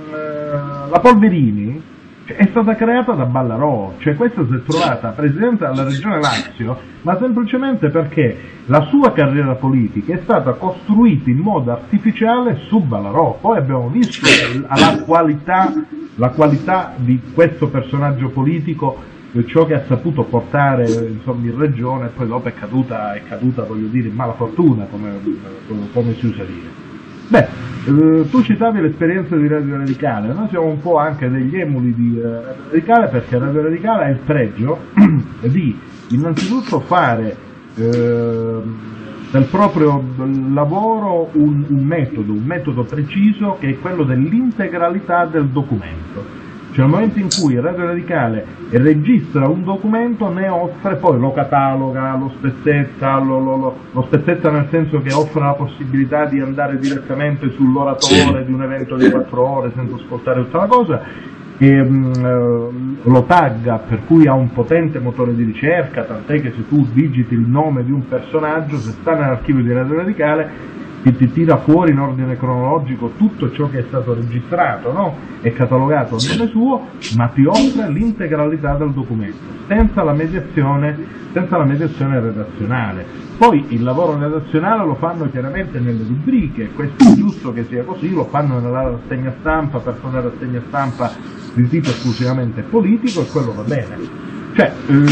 Speaker 1: la Polverini è stata creata da Ballarò, cioè questa si è trovata presidente della regione Lazio, ma semplicemente perché la sua carriera politica è stata costruita in modo artificiale su Ballarò. Poi abbiamo visto la qualità, la qualità di questo personaggio politico, ciò che ha saputo portare insomma in regione, e poi dopo è caduta, è caduta voglio dire in mala fortuna, come, come si usa dire. Beh, eh, tu citavi l'esperienza di Radio Radicale, noi siamo un po' anche degli emuli di eh, Radio Radicale, perché Radio Radicale ha il pregio di innanzitutto fare eh, del proprio lavoro un, un metodo, un metodo preciso, che è quello dell'integralità del documento. Cioè nel momento in cui Radio Radicale registra un documento, ne offre, poi lo cataloga, lo spezzetta, lo, lo, lo, lo spezzetta nel senso che offre la possibilità di andare direttamente sull'oratore di un evento di quattro ore senza ascoltare tutta la cosa, e, mh, lo tagga, per cui ha un potente motore di ricerca, tant'è che se tu digiti il nome di un personaggio, se sta nell'archivio di Radio Radicale, ti, ti tira fuori in ordine cronologico tutto ciò che è stato registrato, no? E catalogato a nome suo, ma ti offre l'integralità del documento, senza la mediazione, senza la mediazione redazionale. Poi il lavoro redazionale lo fanno chiaramente nelle rubriche, questo è giusto che sia così, lo fanno nella rassegna stampa, per fare una rassegna stampa di tipo esclusivamente politico, e quello va bene. Cioè,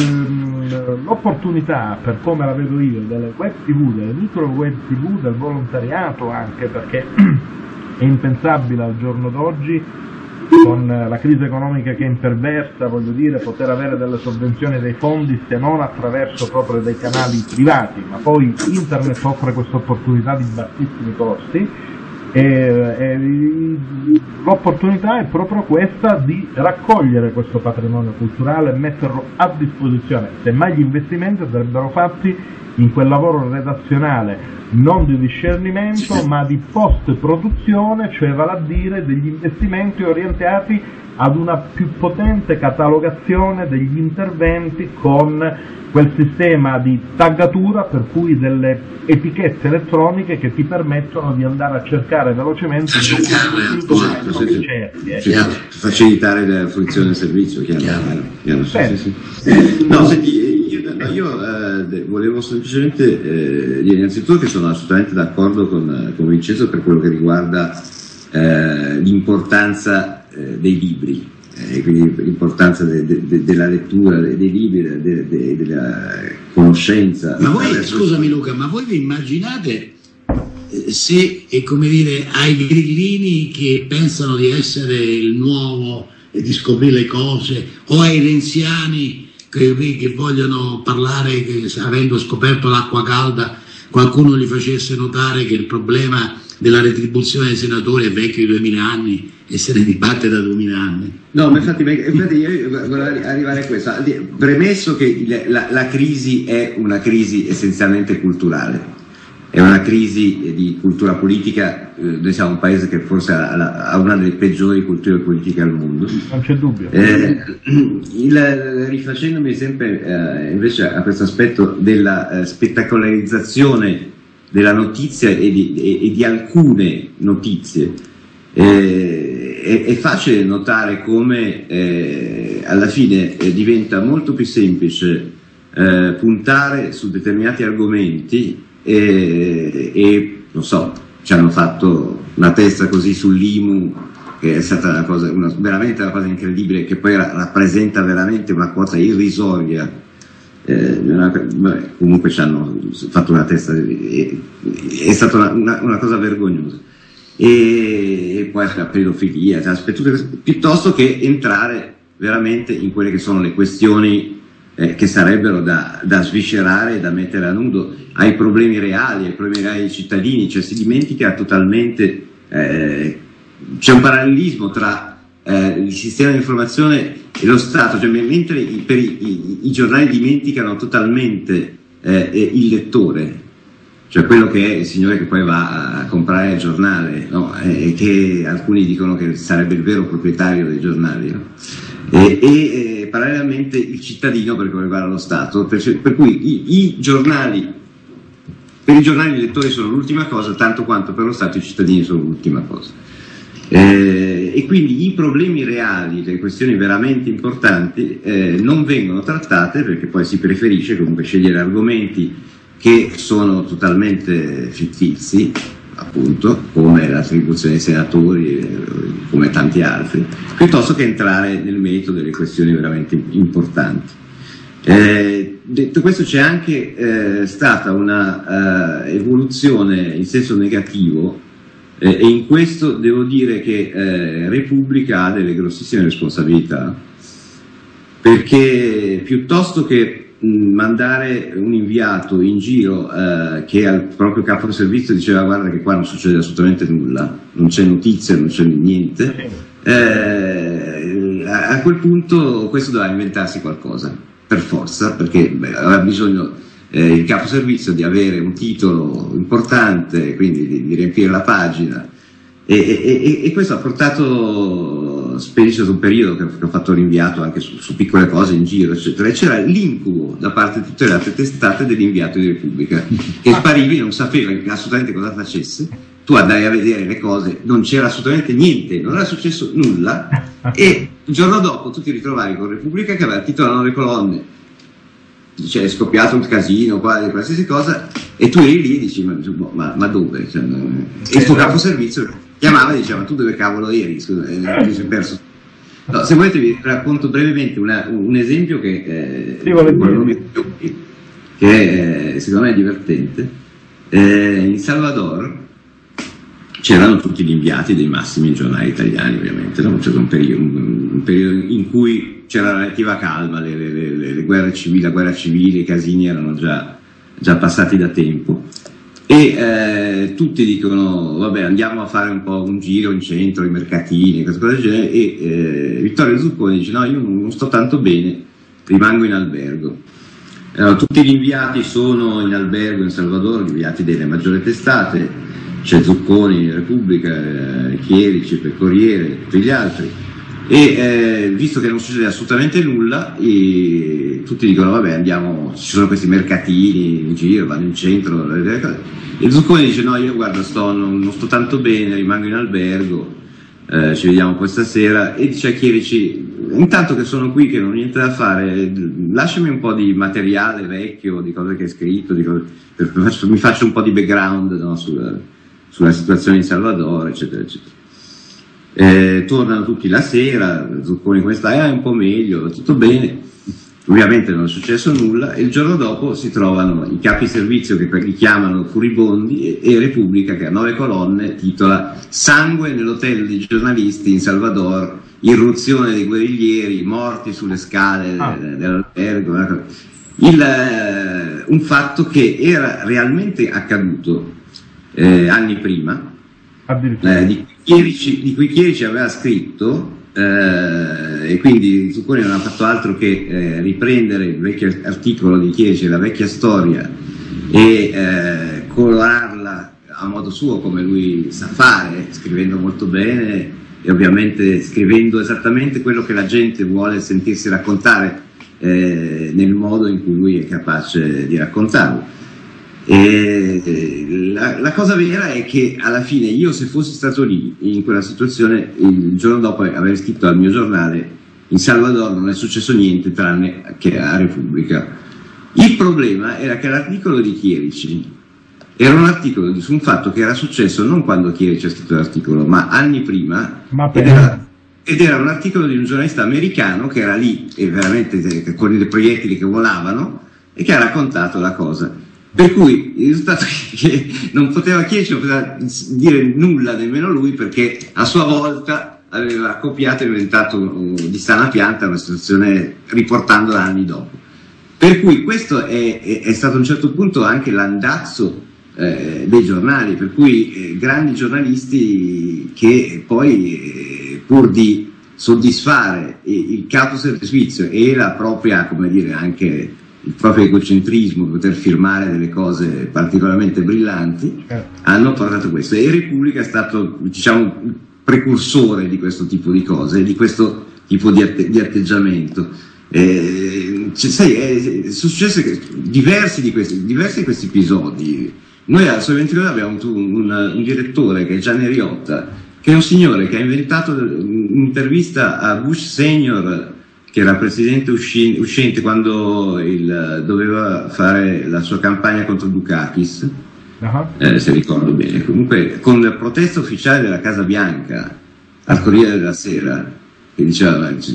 Speaker 1: ehm, l'opportunità, per come la vedo io, delle web tv, delle micro web tv, del volontariato anche, perché è impensabile al giorno d'oggi, con la crisi economica che è imperversa, voglio dire, poter avere delle sovvenzioni dei fondi se non attraverso proprio dei canali privati, ma poi internet offre questa opportunità di bassissimi costi. E, e, l'opportunità è proprio questa di raccogliere questo patrimonio culturale e metterlo a disposizione. Semmai gli investimenti sarebbero fatti in quel lavoro redazionale non di discernimento ma di post-produzione, cioè vale a dire degli investimenti orientati ad una più potente catalogazione degli interventi con quel sistema di taggatura, per cui delle etichette elettroniche che ti permettono di andare a cercare velocemente il documento che cerchi. Eh.
Speaker 3: Cioè, facilitare la fruizione del servizio, chiaro. chiaro, chiaro sì, sì, sì. No, senti, io, io eh, volevo semplicemente eh, dire innanzitutto che sono assolutamente d'accordo con, con Vincenzo per quello che riguarda eh, l'importanza eh, dei libri. E quindi l'importanza de, de, de, della lettura dei, dei libri, de, de, della conoscenza.
Speaker 2: Ma voi, scusami Luca, ma voi vi immaginate eh, se, è come dire, ai grillini che pensano di essere il nuovo e di scoprire le cose, o ai renziani che, che vogliono parlare che avendo scoperto l'acqua calda qualcuno gli facesse notare che il problema della retribuzione dei senatori è vecchio di duemila anni e se ne dibatte da duemila anni.
Speaker 3: No, ma infatti, infatti io volevo arrivare a questo. Premesso che la, la crisi è una crisi essenzialmente culturale, è una crisi di cultura politica, noi siamo un paese che forse ha, ha una delle peggiori culture politiche al mondo.
Speaker 1: Non c'è dubbio.
Speaker 3: Eh, il, rifacendomi sempre eh, invece a questo aspetto della eh, spettacolarizzazione della notizia e di, e, e di alcune notizie, eh, è, è facile notare come eh, alla fine eh, diventa molto più semplice eh, puntare su determinati argomenti e, e non so, ci hanno fatto una testa così sull'I M U che è stata una cosa, una, veramente una cosa incredibile, che poi ra- rappresenta veramente una quota irrisoria. Eh, una, vabbè, comunque ci hanno fatto una testa, è, è stata una, una, una cosa vergognosa, e, e poi la pedofilia, cioè, piuttosto che entrare veramente in quelle che sono le questioni eh, che sarebbero da, da sviscerare e da mettere a nudo, ai problemi reali, ai problemi reali dei cittadini. Cioè si dimentica totalmente, eh, c'è un parallelismo tra Eh, il sistema di informazione e lo Stato, cioè, mentre i, per i, i, i giornali dimenticano totalmente eh, il lettore, cioè quello che è il signore che poi va a comprare il giornale, no? E eh, che alcuni dicono che sarebbe il vero proprietario dei giornali, no? E, e eh, parallelamente il cittadino per come riguarda lo Stato, per, per cui i, i giornali, per i giornali i lettori sono l'ultima cosa, tanto quanto per lo Stato i cittadini sono l'ultima cosa. Eh, e quindi i problemi reali, le questioni veramente importanti eh, non vengono trattate, perché poi si preferisce comunque scegliere argomenti che sono totalmente fittizi, appunto, come l'attribuzione dei senatori, eh, come tanti altri, piuttosto che entrare nel merito delle questioni veramente importanti. Eh, detto questo, c'è anche eh, stata una eh, evoluzione in senso negativo, Eh, e in questo devo dire che eh, Repubblica ha delle grossissime responsabilità, perché piuttosto che mh, mandare un inviato in giro eh, che al proprio capo di servizio diceva guarda che qua non succede assolutamente nulla, non c'è notizia, non c'è niente, eh, a, a quel punto questo doveva inventarsi qualcosa, per forza, perché beh, aveva bisogno Eh, il capo servizio di avere un titolo importante, quindi di, di riempire la pagina, e, e, e questo ha portato io specie stato un periodo che, che ho fatto rinviato anche su, su piccole cose in giro, eccetera, e c'era l'incubo da parte di tutte le altre testate dell'inviato di Repubblica, che sparivi, non sapeva assolutamente cosa facesse, tu andai a vedere le cose, non c'era assolutamente niente, non era successo nulla, e il giorno dopo tu ti ritrovavi con Repubblica che aveva titolo a nove colonne, cioè è scoppiato un casino, qualsiasi cosa, e tu eri lì e dici ma, ma, ma dove? Cioè, e il tuo capo servizio chiamava e diceva ma tu dove cavolo eri? Scusa, eh, mi sono perso. No, se volete vi racconto brevemente una, un esempio che, eh, sì, che eh, secondo me è divertente. Eh, in Salvador c'erano tutti gli inviati dei massimi giornali italiani, ovviamente, no? C'era un periodo, un, un periodo in cui c'era relativa calma, le, le, le, le guerre civili, la guerra civile, i casini erano già, già passati da tempo. E eh, tutti dicono vabbè andiamo a fare un po' un giro in centro, i mercatini, queste cose del genere, e eh, Vittorio Zucconi dice no, io non sto tanto bene, rimango in albergo. Allora, tutti gli inviati sono in albergo in Salvador, gli inviati delle maggiori testate, c'è Zucconi, Repubblica, eh, Chierici, per Corriere, tutti gli altri, e eh, visto che non succede assolutamente nulla, e tutti dicono vabbè andiamo, ci sono questi mercatini in giro, vanno in centro, e Zucconi dice no, io guarda sto, non, non sto tanto bene, rimango in albergo, eh, ci vediamo poi stasera, e dice a Chierici intanto che sono qui che non ho niente da fare, lasciami un po' di materiale vecchio, di cose che hai scritto, di cose, per, mi faccio un po' di background, no, sulla, sulla situazione in Salvador, eccetera eccetera. Eh, tornano tutti la sera, Zucconi come stai? Ah, è un po' meglio, tutto bene, ovviamente non è successo nulla, e il giorno dopo si trovano i capi servizio che li chiamano furibondi, e, e Repubblica che a nove colonne titola sangue nell'hotel di giornalisti in Salvador, irruzione dei guerriglieri, morti sulle scale ah. dell'albergo, il, eh, un fatto che era realmente accaduto eh, anni prima, eh, di Chierici, di cui Chierici aveva scritto, eh, e quindi Zucconi non ha fatto altro che eh, riprendere il vecchio articolo di Chierici, la vecchia storia, e eh, colorarla a modo suo come lui sa fare, scrivendo molto bene e ovviamente scrivendo esattamente quello che la gente vuole sentirsi raccontare eh, nel modo in cui lui è capace di raccontarlo. E la, la cosa vera è che alla fine io, se fossi stato lì in quella situazione, il giorno dopo aver scritto al mio giornale in Salvador non è successo niente tranne che a Repubblica. Il problema era che l'articolo di Chierici era un articolo su un fatto che era successo non quando Chierici ha scritto l'articolo, ma anni prima, ma ed, era, ed era un articolo di un giornalista americano che era lì e veramente con i proiettili che volavano, e che ha raccontato la cosa. Per cui il risultato è che non poteva Chierici, non poteva dire nulla nemmeno lui, perché a sua volta aveva copiato e inventato di sana pianta una situazione riportandola anni dopo. Per cui questo è, è, è stato a un certo punto anche l'andazzo eh, dei giornali, per cui eh, grandi giornalisti che poi eh, pur di soddisfare il capo servizio e la propria, come dire, anche il proprio egocentrismo, poter firmare delle cose particolarmente brillanti, eh. hanno portato questo, e Repubblica è stato, diciamo, il precursore di questo tipo di cose, di questo tipo di, atte- di atteggiamento. Eh, cioè, sai, è successo che diversi di questi, diversi di questi episodi. Noi al Sole ventidue abbiamo avuto un, un, un direttore che è Gianni Riotta, che è un signore che ha inventato un'intervista a Bush Senior, che era presidente usci- uscente quando il, doveva fare la sua campagna contro Dukakis, uh-huh. eh, se ricordo bene, comunque con la protesta ufficiale della Casa Bianca al Corriere della Sera, che diceva il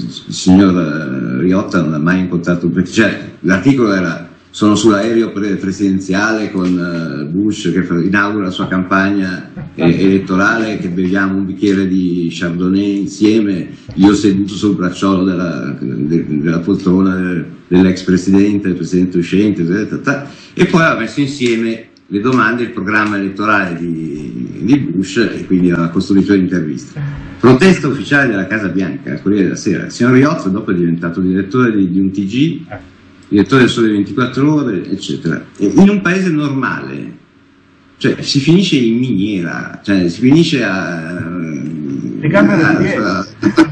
Speaker 3: signor Riotta non ha mai incontrato, cioè l'articolo era sono sull'aereo presidenziale con Bush che inaugura la sua campagna elettorale, che beviamo un bicchiere di Chardonnay insieme, io seduto sul bracciolo della, della poltrona dell'ex presidente, del presidente uscente, e poi aveva messo insieme le domande, il programma elettorale di, di Bush, e quindi aveva costruito l'intervista. Protesta ufficiale della Casa Bianca, al Corriere della Sera. Il signor Riotta dopo è diventato direttore di, di un T G, direttore del Sole ventiquattro Ore, eccetera. E in un paese normale, cioè si finisce in miniera, cioè si finisce a...
Speaker 1: Si cambia le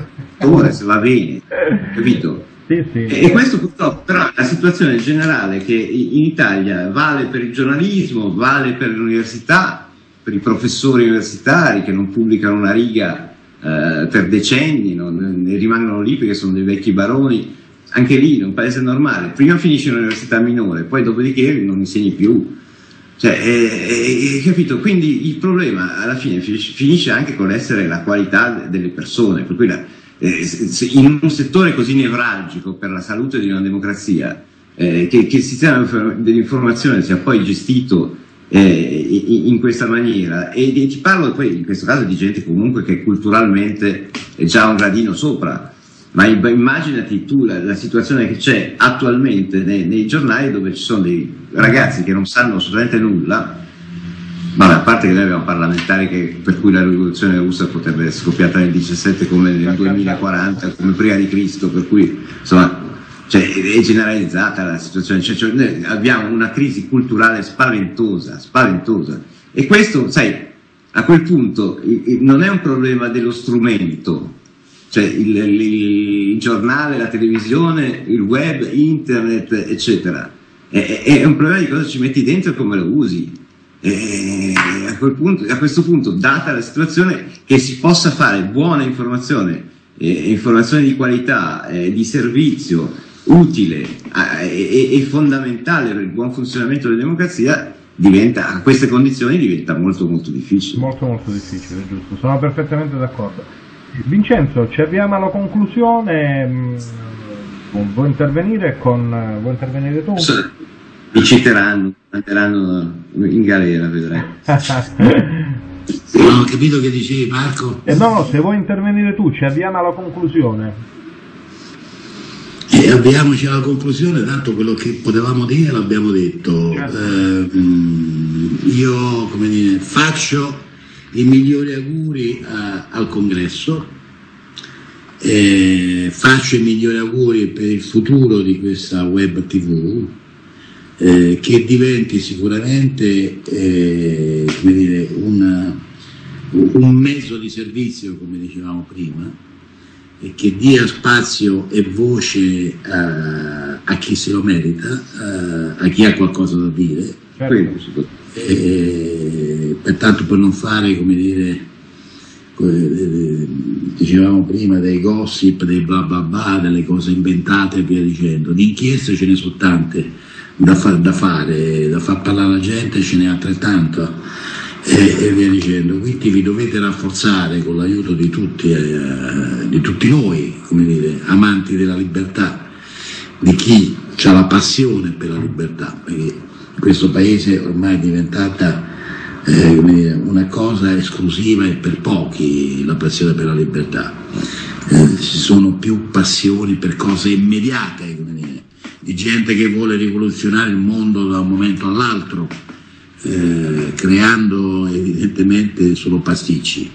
Speaker 3: ore, se va bene, capito?
Speaker 1: Sì, sì.
Speaker 3: E questo purtroppo però è la situazione generale che in Italia vale per il giornalismo, vale per l'università, per i professori universitari che non pubblicano una riga eh, per decenni, non, ne rimangono lì perché sono dei vecchi baroni. Anche lì in un paese normale prima finisci l'università minore, poi dopodiché non insegni più, cioè, eh, eh, capito? Quindi il problema alla fine finisce anche con l'essere la qualità delle persone, per cui la, eh, se in un settore così nevralgico per la salute di una democrazia, eh, che, che il sistema dell'informazione sia poi gestito eh, in, in questa maniera, e, e ti parlo poi in questo caso di gente comunque che culturalmente è già un gradino sopra. Ma immaginati tu la, la situazione che c'è attualmente nei, nei giornali, dove ci sono dei ragazzi che non sanno assolutamente nulla, ma a parte che noi abbiamo parlamentari che, per cui la rivoluzione russa potrebbe essere scoppiata nel diciassette come nel duemilaquaranta, come prima di Cristo, per cui insomma, cioè, è generalizzata la situazione, cioè, cioè, noi abbiamo una crisi culturale spaventosa, spaventosa, e questo, sai, a quel punto non è un problema dello strumento. Cioè il, il, il giornale, la televisione, il web, internet, eccetera. È, è un problema di cosa ci metti dentro e come lo usi. E a, quel punto, a questo punto, data la situazione, che si possa fare buona informazione, eh, informazione di qualità, eh, di servizio, utile eh, e, e fondamentale per il buon funzionamento della democrazia, diventa, a queste condizioni diventa molto molto difficile.
Speaker 1: Molto molto difficile, giusto. Sono perfettamente d'accordo. Vincenzo, ci avviamo alla conclusione, vuoi intervenire con vuoi intervenire tu?
Speaker 3: Mi citeranno, andranno in galera, vedrai.
Speaker 2: Non ho capito che dicevi, Marco.
Speaker 1: Eh no, se vuoi intervenire tu, ci avviamo alla conclusione.
Speaker 2: E avviamoci alla conclusione, tanto quello che potevamo dire l'abbiamo detto. Certo. Eh, io, come dire, faccio i migliori auguri a, al Congresso, eh, faccio i migliori auguri per il futuro di questa web tivù, eh, che diventi sicuramente eh, come dire, una, un mezzo di servizio, come dicevamo prima, e che dia spazio e voce a, a chi se lo merita, a, a chi ha qualcosa da dire.
Speaker 1: Certo.
Speaker 2: E, pertanto, per non fare, come dire, dicevamo prima, dei gossip, dei bla bla bla, delle cose inventate e via dicendo, di inchieste ce ne sono tante da, fa, da fare, da far parlare la gente, ce n'è altrettanto e, e via dicendo. Quindi vi dovete rafforzare con l'aiuto di tutti, eh, di tutti noi, come dire, amanti della libertà, di chi ha la passione per la libertà, perché in questo paese ormai è diventata eh, dire, una cosa esclusiva e per pochi la passione per la libertà. Eh, ci sono più passioni per cose immediate, come dire, di gente che vuole rivoluzionare il mondo da un momento all'altro, eh, creando evidentemente solo pasticci,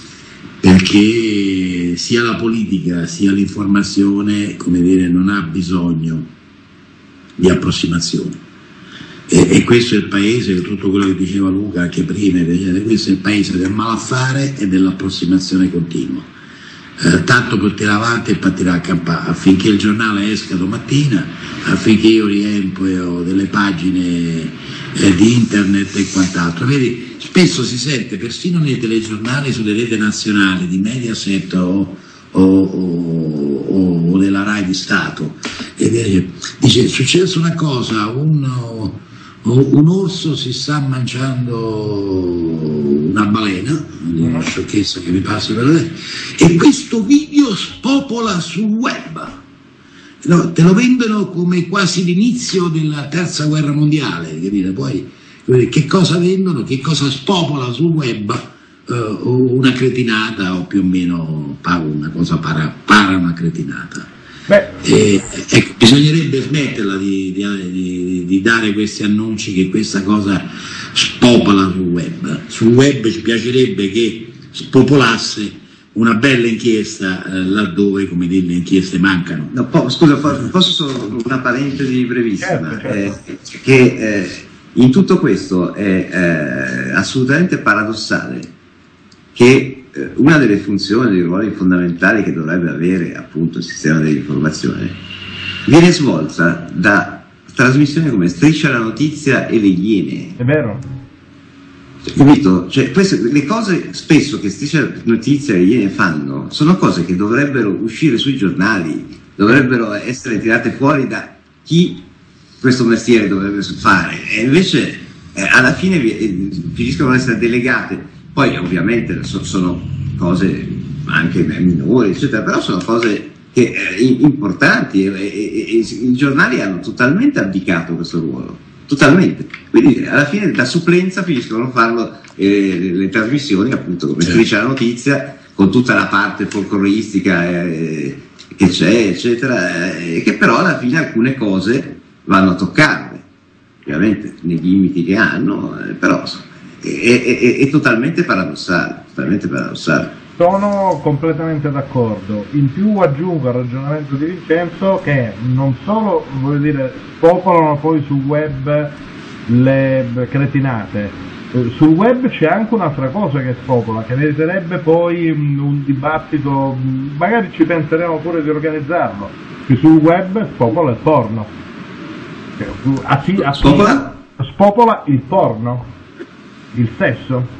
Speaker 2: perché sia la politica sia l'informazione, come dire, non ha bisogno di approssimazioni. E, e questo è il paese, tutto quello che diceva Luca anche prima, questo è il paese del malaffare e dell'approssimazione continua, eh, tanto per tirare avanti e per tirare a campare, affinché il giornale esca domattina, affinché io riempio delle pagine eh, di internet e quant'altro. Vedi, spesso si sente persino nei telegiornali sulle reti nazionali di Mediaset o, o, o, o della Rai di Stato, e dice, dice è successa una cosa, un un orso si sta mangiando una balena, una sciocchezza che mi passa per la, e questo video spopola sul web, no, te lo vendono come quasi l'inizio della terza guerra mondiale, capite? Poi che cosa vendono, che cosa spopola sul web, uh, una cretinata o più o meno una cosa para, para una cretinata. E, ecco, bisognerebbe smetterla di, di, di, di dare questi annunci che questa cosa spopola sul web. Sul web ci piacerebbe che spopolasse una bella inchiesta eh, laddove, come dire, le inchieste mancano.
Speaker 3: No, po scusa, posso solo una parentesi brevissima? Certo, certo. Eh, che eh, in tutto questo è eh, assolutamente paradossale che eh, una delle funzioni, dei ruoli fondamentali che dovrebbe avere appunto il sistema dell'informazione viene svolta da trasmissioni come Striscia la Notizia e Le Iene.
Speaker 1: È vero.
Speaker 3: Capito? Cioè, queste, le cose spesso che Striscia la Notizia e Le Iene fanno sono cose che dovrebbero uscire sui giornali, dovrebbero essere tirate fuori da chi questo mestiere dovrebbe fare, e invece eh, alla fine vi, eh, finiscono ad essere delegate. Poi ovviamente so, sono cose anche minori, eccetera, però sono cose che, eh, importanti, e, e, e i giornali hanno totalmente abdicato questo ruolo, totalmente. Quindi alla fine da supplenza finiscono a farlo eh, le trasmissioni, appunto, come Striscia la Notizia, con tutta la parte folcloristica eh, che c'è, eccetera, eh, che però alla fine alcune cose vanno a toccarle, ovviamente nei limiti che hanno, eh, però è, è, è, è totalmente paradossale, totalmente paradossale.
Speaker 1: Sono completamente d'accordo. In più aggiungo al ragionamento di Vincenzo che non solo, voglio dire, popolano poi sul web le cretinate, eh, sul web c'è anche un'altra cosa che spopola, che meriterebbe poi mh, un dibattito, mh, magari ci penseremo pure di organizzarlo, che sul web spopola il porno. A chi, a chi
Speaker 3: Spopola?
Speaker 1: spopola il porno, il sesso.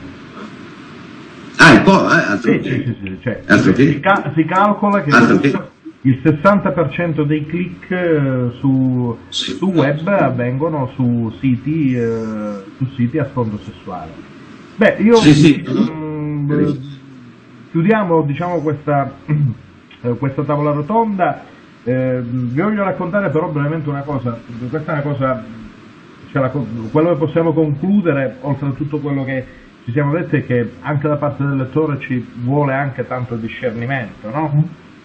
Speaker 3: Ah, un po', eh, altro
Speaker 1: Sì,
Speaker 3: che-
Speaker 1: sì, sì, sì, cioè,
Speaker 3: altro che-
Speaker 1: si, ca- si calcola che
Speaker 3: Altro che-
Speaker 1: il sessanta per cento dei click eh, su,
Speaker 3: Sì.
Speaker 1: su web avvengono su siti, eh, su siti a sfondo sessuale. Beh, io
Speaker 3: Sì, sì.
Speaker 1: mm, eh, chiudiamo, diciamo, questa, eh, questa tavola rotonda. Eh, vi voglio raccontare però brevemente una cosa. Questa è una cosa, cioè la co- quello che possiamo concludere, oltre a tutto quello che ci siamo detti, è che anche da parte del lettore ci vuole anche tanto discernimento, no?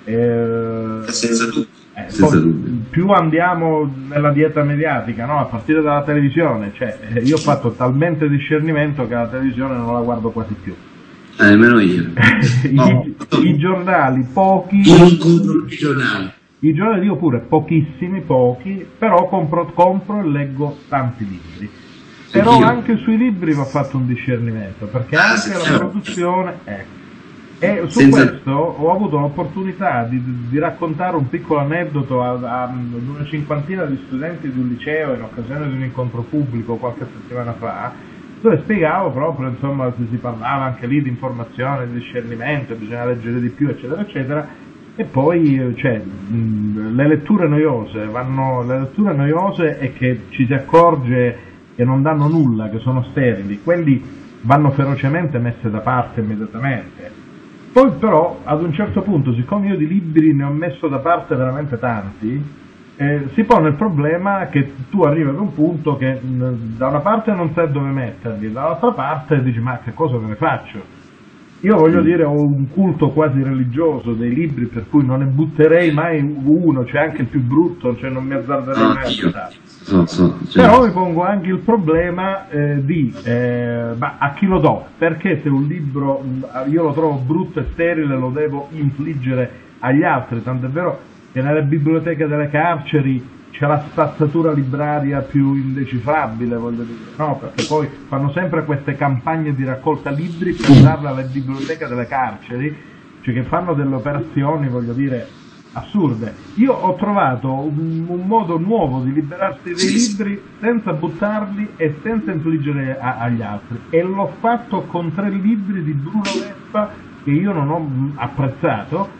Speaker 1: Eh,
Speaker 3: senza dubbio.
Speaker 1: eh,
Speaker 3: Senza
Speaker 1: poi,
Speaker 3: dubbio.
Speaker 1: più andiamo nella dieta mediatica, no? A partire dalla televisione, cioè eh, io ho fatto talmente discernimento che la televisione non la guardo quasi più.
Speaker 3: Eh, nemmeno io.
Speaker 1: I,
Speaker 3: No.
Speaker 1: i giornali pochi,
Speaker 2: Io non compro i giornali.
Speaker 1: i giornali io pure pochissimi, pochi, però compro, compro e leggo tanti libri. Però
Speaker 3: Anch'io.
Speaker 1: anche sui libri va fatto un discernimento, perché
Speaker 3: Ah,
Speaker 1: anche
Speaker 3: sì,
Speaker 1: la
Speaker 3: certo.
Speaker 1: produzione è. E su
Speaker 3: Senza-
Speaker 1: questo ho avuto l'opportunità di, di raccontare un piccolo aneddoto a, a una cinquantina di studenti di un liceo in occasione di un incontro pubblico qualche settimana fa, dove spiegavo proprio, insomma, si, si parlava anche lì di informazione, di discernimento, bisogna leggere di più, eccetera, eccetera. E poi, eh, cioè, mh, le letture noiose vanno, le letture noiose è che ci si accorge che non danno nulla, che sono sterili, quelli vanno ferocemente messe da parte immediatamente. Poi però, ad un certo punto, siccome io di libri ne ho messo da parte veramente tanti, eh, si pone il problema che tu arrivi ad un punto che mh, da una parte non sai dove metterli, dall'altra parte dici ma che cosa me ne faccio? Io voglio dire, ho un culto quasi religioso dei libri, per cui non ne butterei mai uno, c'è anche il più brutto, cioè non mi azzarderei
Speaker 3: No,
Speaker 1: mai a
Speaker 3: anch'io.
Speaker 1: buttarlo.
Speaker 3: So, so, cioè,
Speaker 1: Però mi pongo anche il problema eh, di eh, ma a chi lo do? Perché se un libro mh, io lo trovo brutto e sterile lo devo infliggere agli altri, tant'è vero che nelle biblioteche delle carceri c'è la spazzatura libraria più indecifrabile, voglio dire, no? Perché poi fanno sempre queste campagne di raccolta libri per darle alle biblioteche delle carceri, cioè che fanno delle operazioni, voglio dire, assurde. Io ho trovato un, un modo nuovo di liberarsi dei libri senza buttarli e senza infliggere a- agli altri, e l'ho fatto con tre libri di Bruno Vespa che io non ho mh, apprezzato,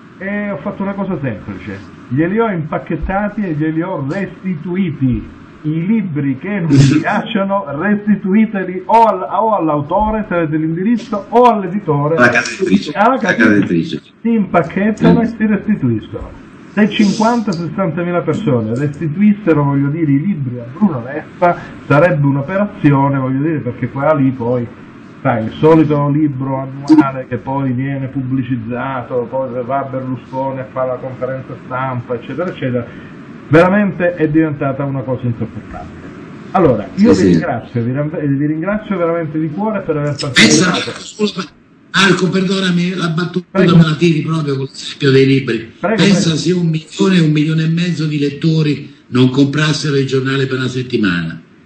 Speaker 1: e ho fatto una cosa semplice: glieli ho impacchettati e glieli ho restituiti. I libri che non mi piacciono restituiteli o, al- o all'autore, se avete l'indirizzo, o all'editore,
Speaker 3: alla casa editrice.
Speaker 1: alla
Speaker 3: alla
Speaker 1: casa
Speaker 3: casa editrice.
Speaker 1: si impacchettano e si restituiscono. Se cinquanta sessantamila persone restituissero, voglio dire, i libri a Bruno Vespa, sarebbe un'operazione, voglio dire, perché quella lì poi, sai, il solito libro annuale che poi viene pubblicizzato, poi va Berlusconi a fare la conferenza stampa, eccetera, eccetera, veramente è diventata una cosa insopportabile. Allora, io
Speaker 3: Sì,
Speaker 1: vi
Speaker 3: sì.
Speaker 1: ringrazio, vi, ram- vi ringrazio veramente di cuore per aver
Speaker 2: Pensa,
Speaker 1: partecipato.
Speaker 2: scusa, Marco, perdonami, la battuta
Speaker 1: Prego.
Speaker 2: me la tiri proprio con l'esempio dei libri.
Speaker 1: Prego,
Speaker 2: Pensa
Speaker 1: prego.
Speaker 2: se un milione, un milione e mezzo di lettori non comprassero il giornale per una settimana.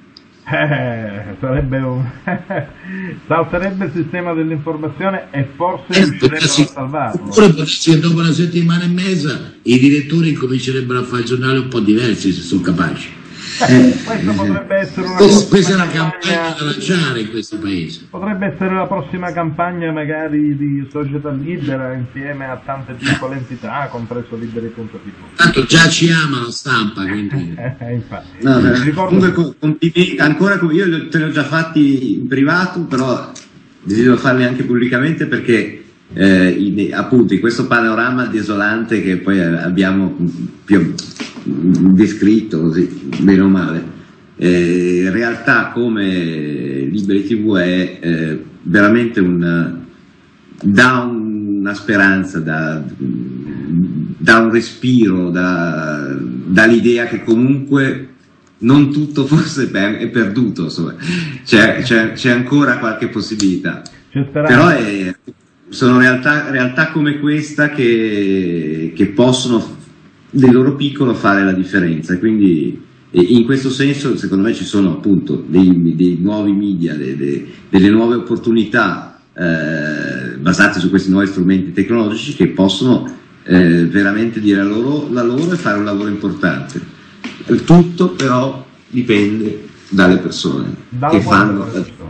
Speaker 1: Eh, sarebbe un salterebbe il sistema dell'informazione e forse eh, riuscirebbero a salvarlo.
Speaker 2: Oppure potessi che dopo una settimana e mezza i direttori incomincerebbero a fare giornali un po' diversi, se sono capaci.
Speaker 1: Eh, questa potrebbe essere una
Speaker 2: questa, questa è una
Speaker 1: campagna,
Speaker 2: campagna da lanciare in questo paese.
Speaker 1: Potrebbe essere la prossima campagna magari di Società Libera insieme a tante piccole entità, compreso Liberi punto tivù.
Speaker 2: Tanto già ci ama la stampa, quindi.
Speaker 1: eh, infatti.
Speaker 3: No,
Speaker 1: eh,
Speaker 3: ricordo... comunque, complimenti, ancora io te li ho già fatti in privato, però desidero farli anche pubblicamente perché eh, in, appunto in questo panorama desolante che poi abbiamo più descritto così, bene o male, eh, in realtà come Liberi tivù è eh, veramente un, dà una speranza, dà, dà un respiro, dà, dà l'idea che comunque non tutto forse è perduto, c'è, c'è, c'è ancora qualche possibilità, però è, sono realtà, realtà come questa che, che possono del loro piccolo fare la differenza, quindi in questo senso secondo me ci sono appunto dei, dei nuovi media, dei, dei, delle nuove opportunità eh, basate su questi nuovi strumenti tecnologici che possono eh, veramente dire la loro, la loro e fare un lavoro importante. Tutto però dipende dalle persone
Speaker 1: Dalla
Speaker 3: che fanno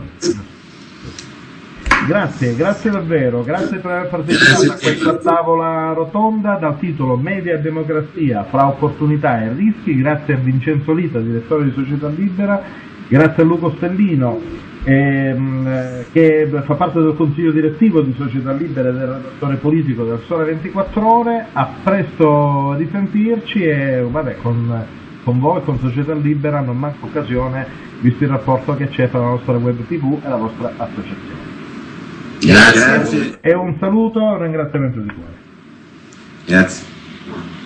Speaker 1: Grazie, grazie davvero, grazie per aver partecipato a questa tavola rotonda dal titolo Media e democrazia fra opportunità e rischi. Grazie a Vincenzo Lita, direttore di Società Libera, grazie a Luco Stellino ehm, che fa parte del consiglio direttivo di Società Libera e del redattore politico del Sole ventiquattro Ore. A presto risentirci e vabbè, con, con voi, con Società Libera non manca occasione, visto il rapporto che c'è tra la nostra web tivù e la vostra associazione.
Speaker 2: Grazie.
Speaker 1: Grazie. E un saluto e un ringraziamento di cuore.
Speaker 3: Grazie.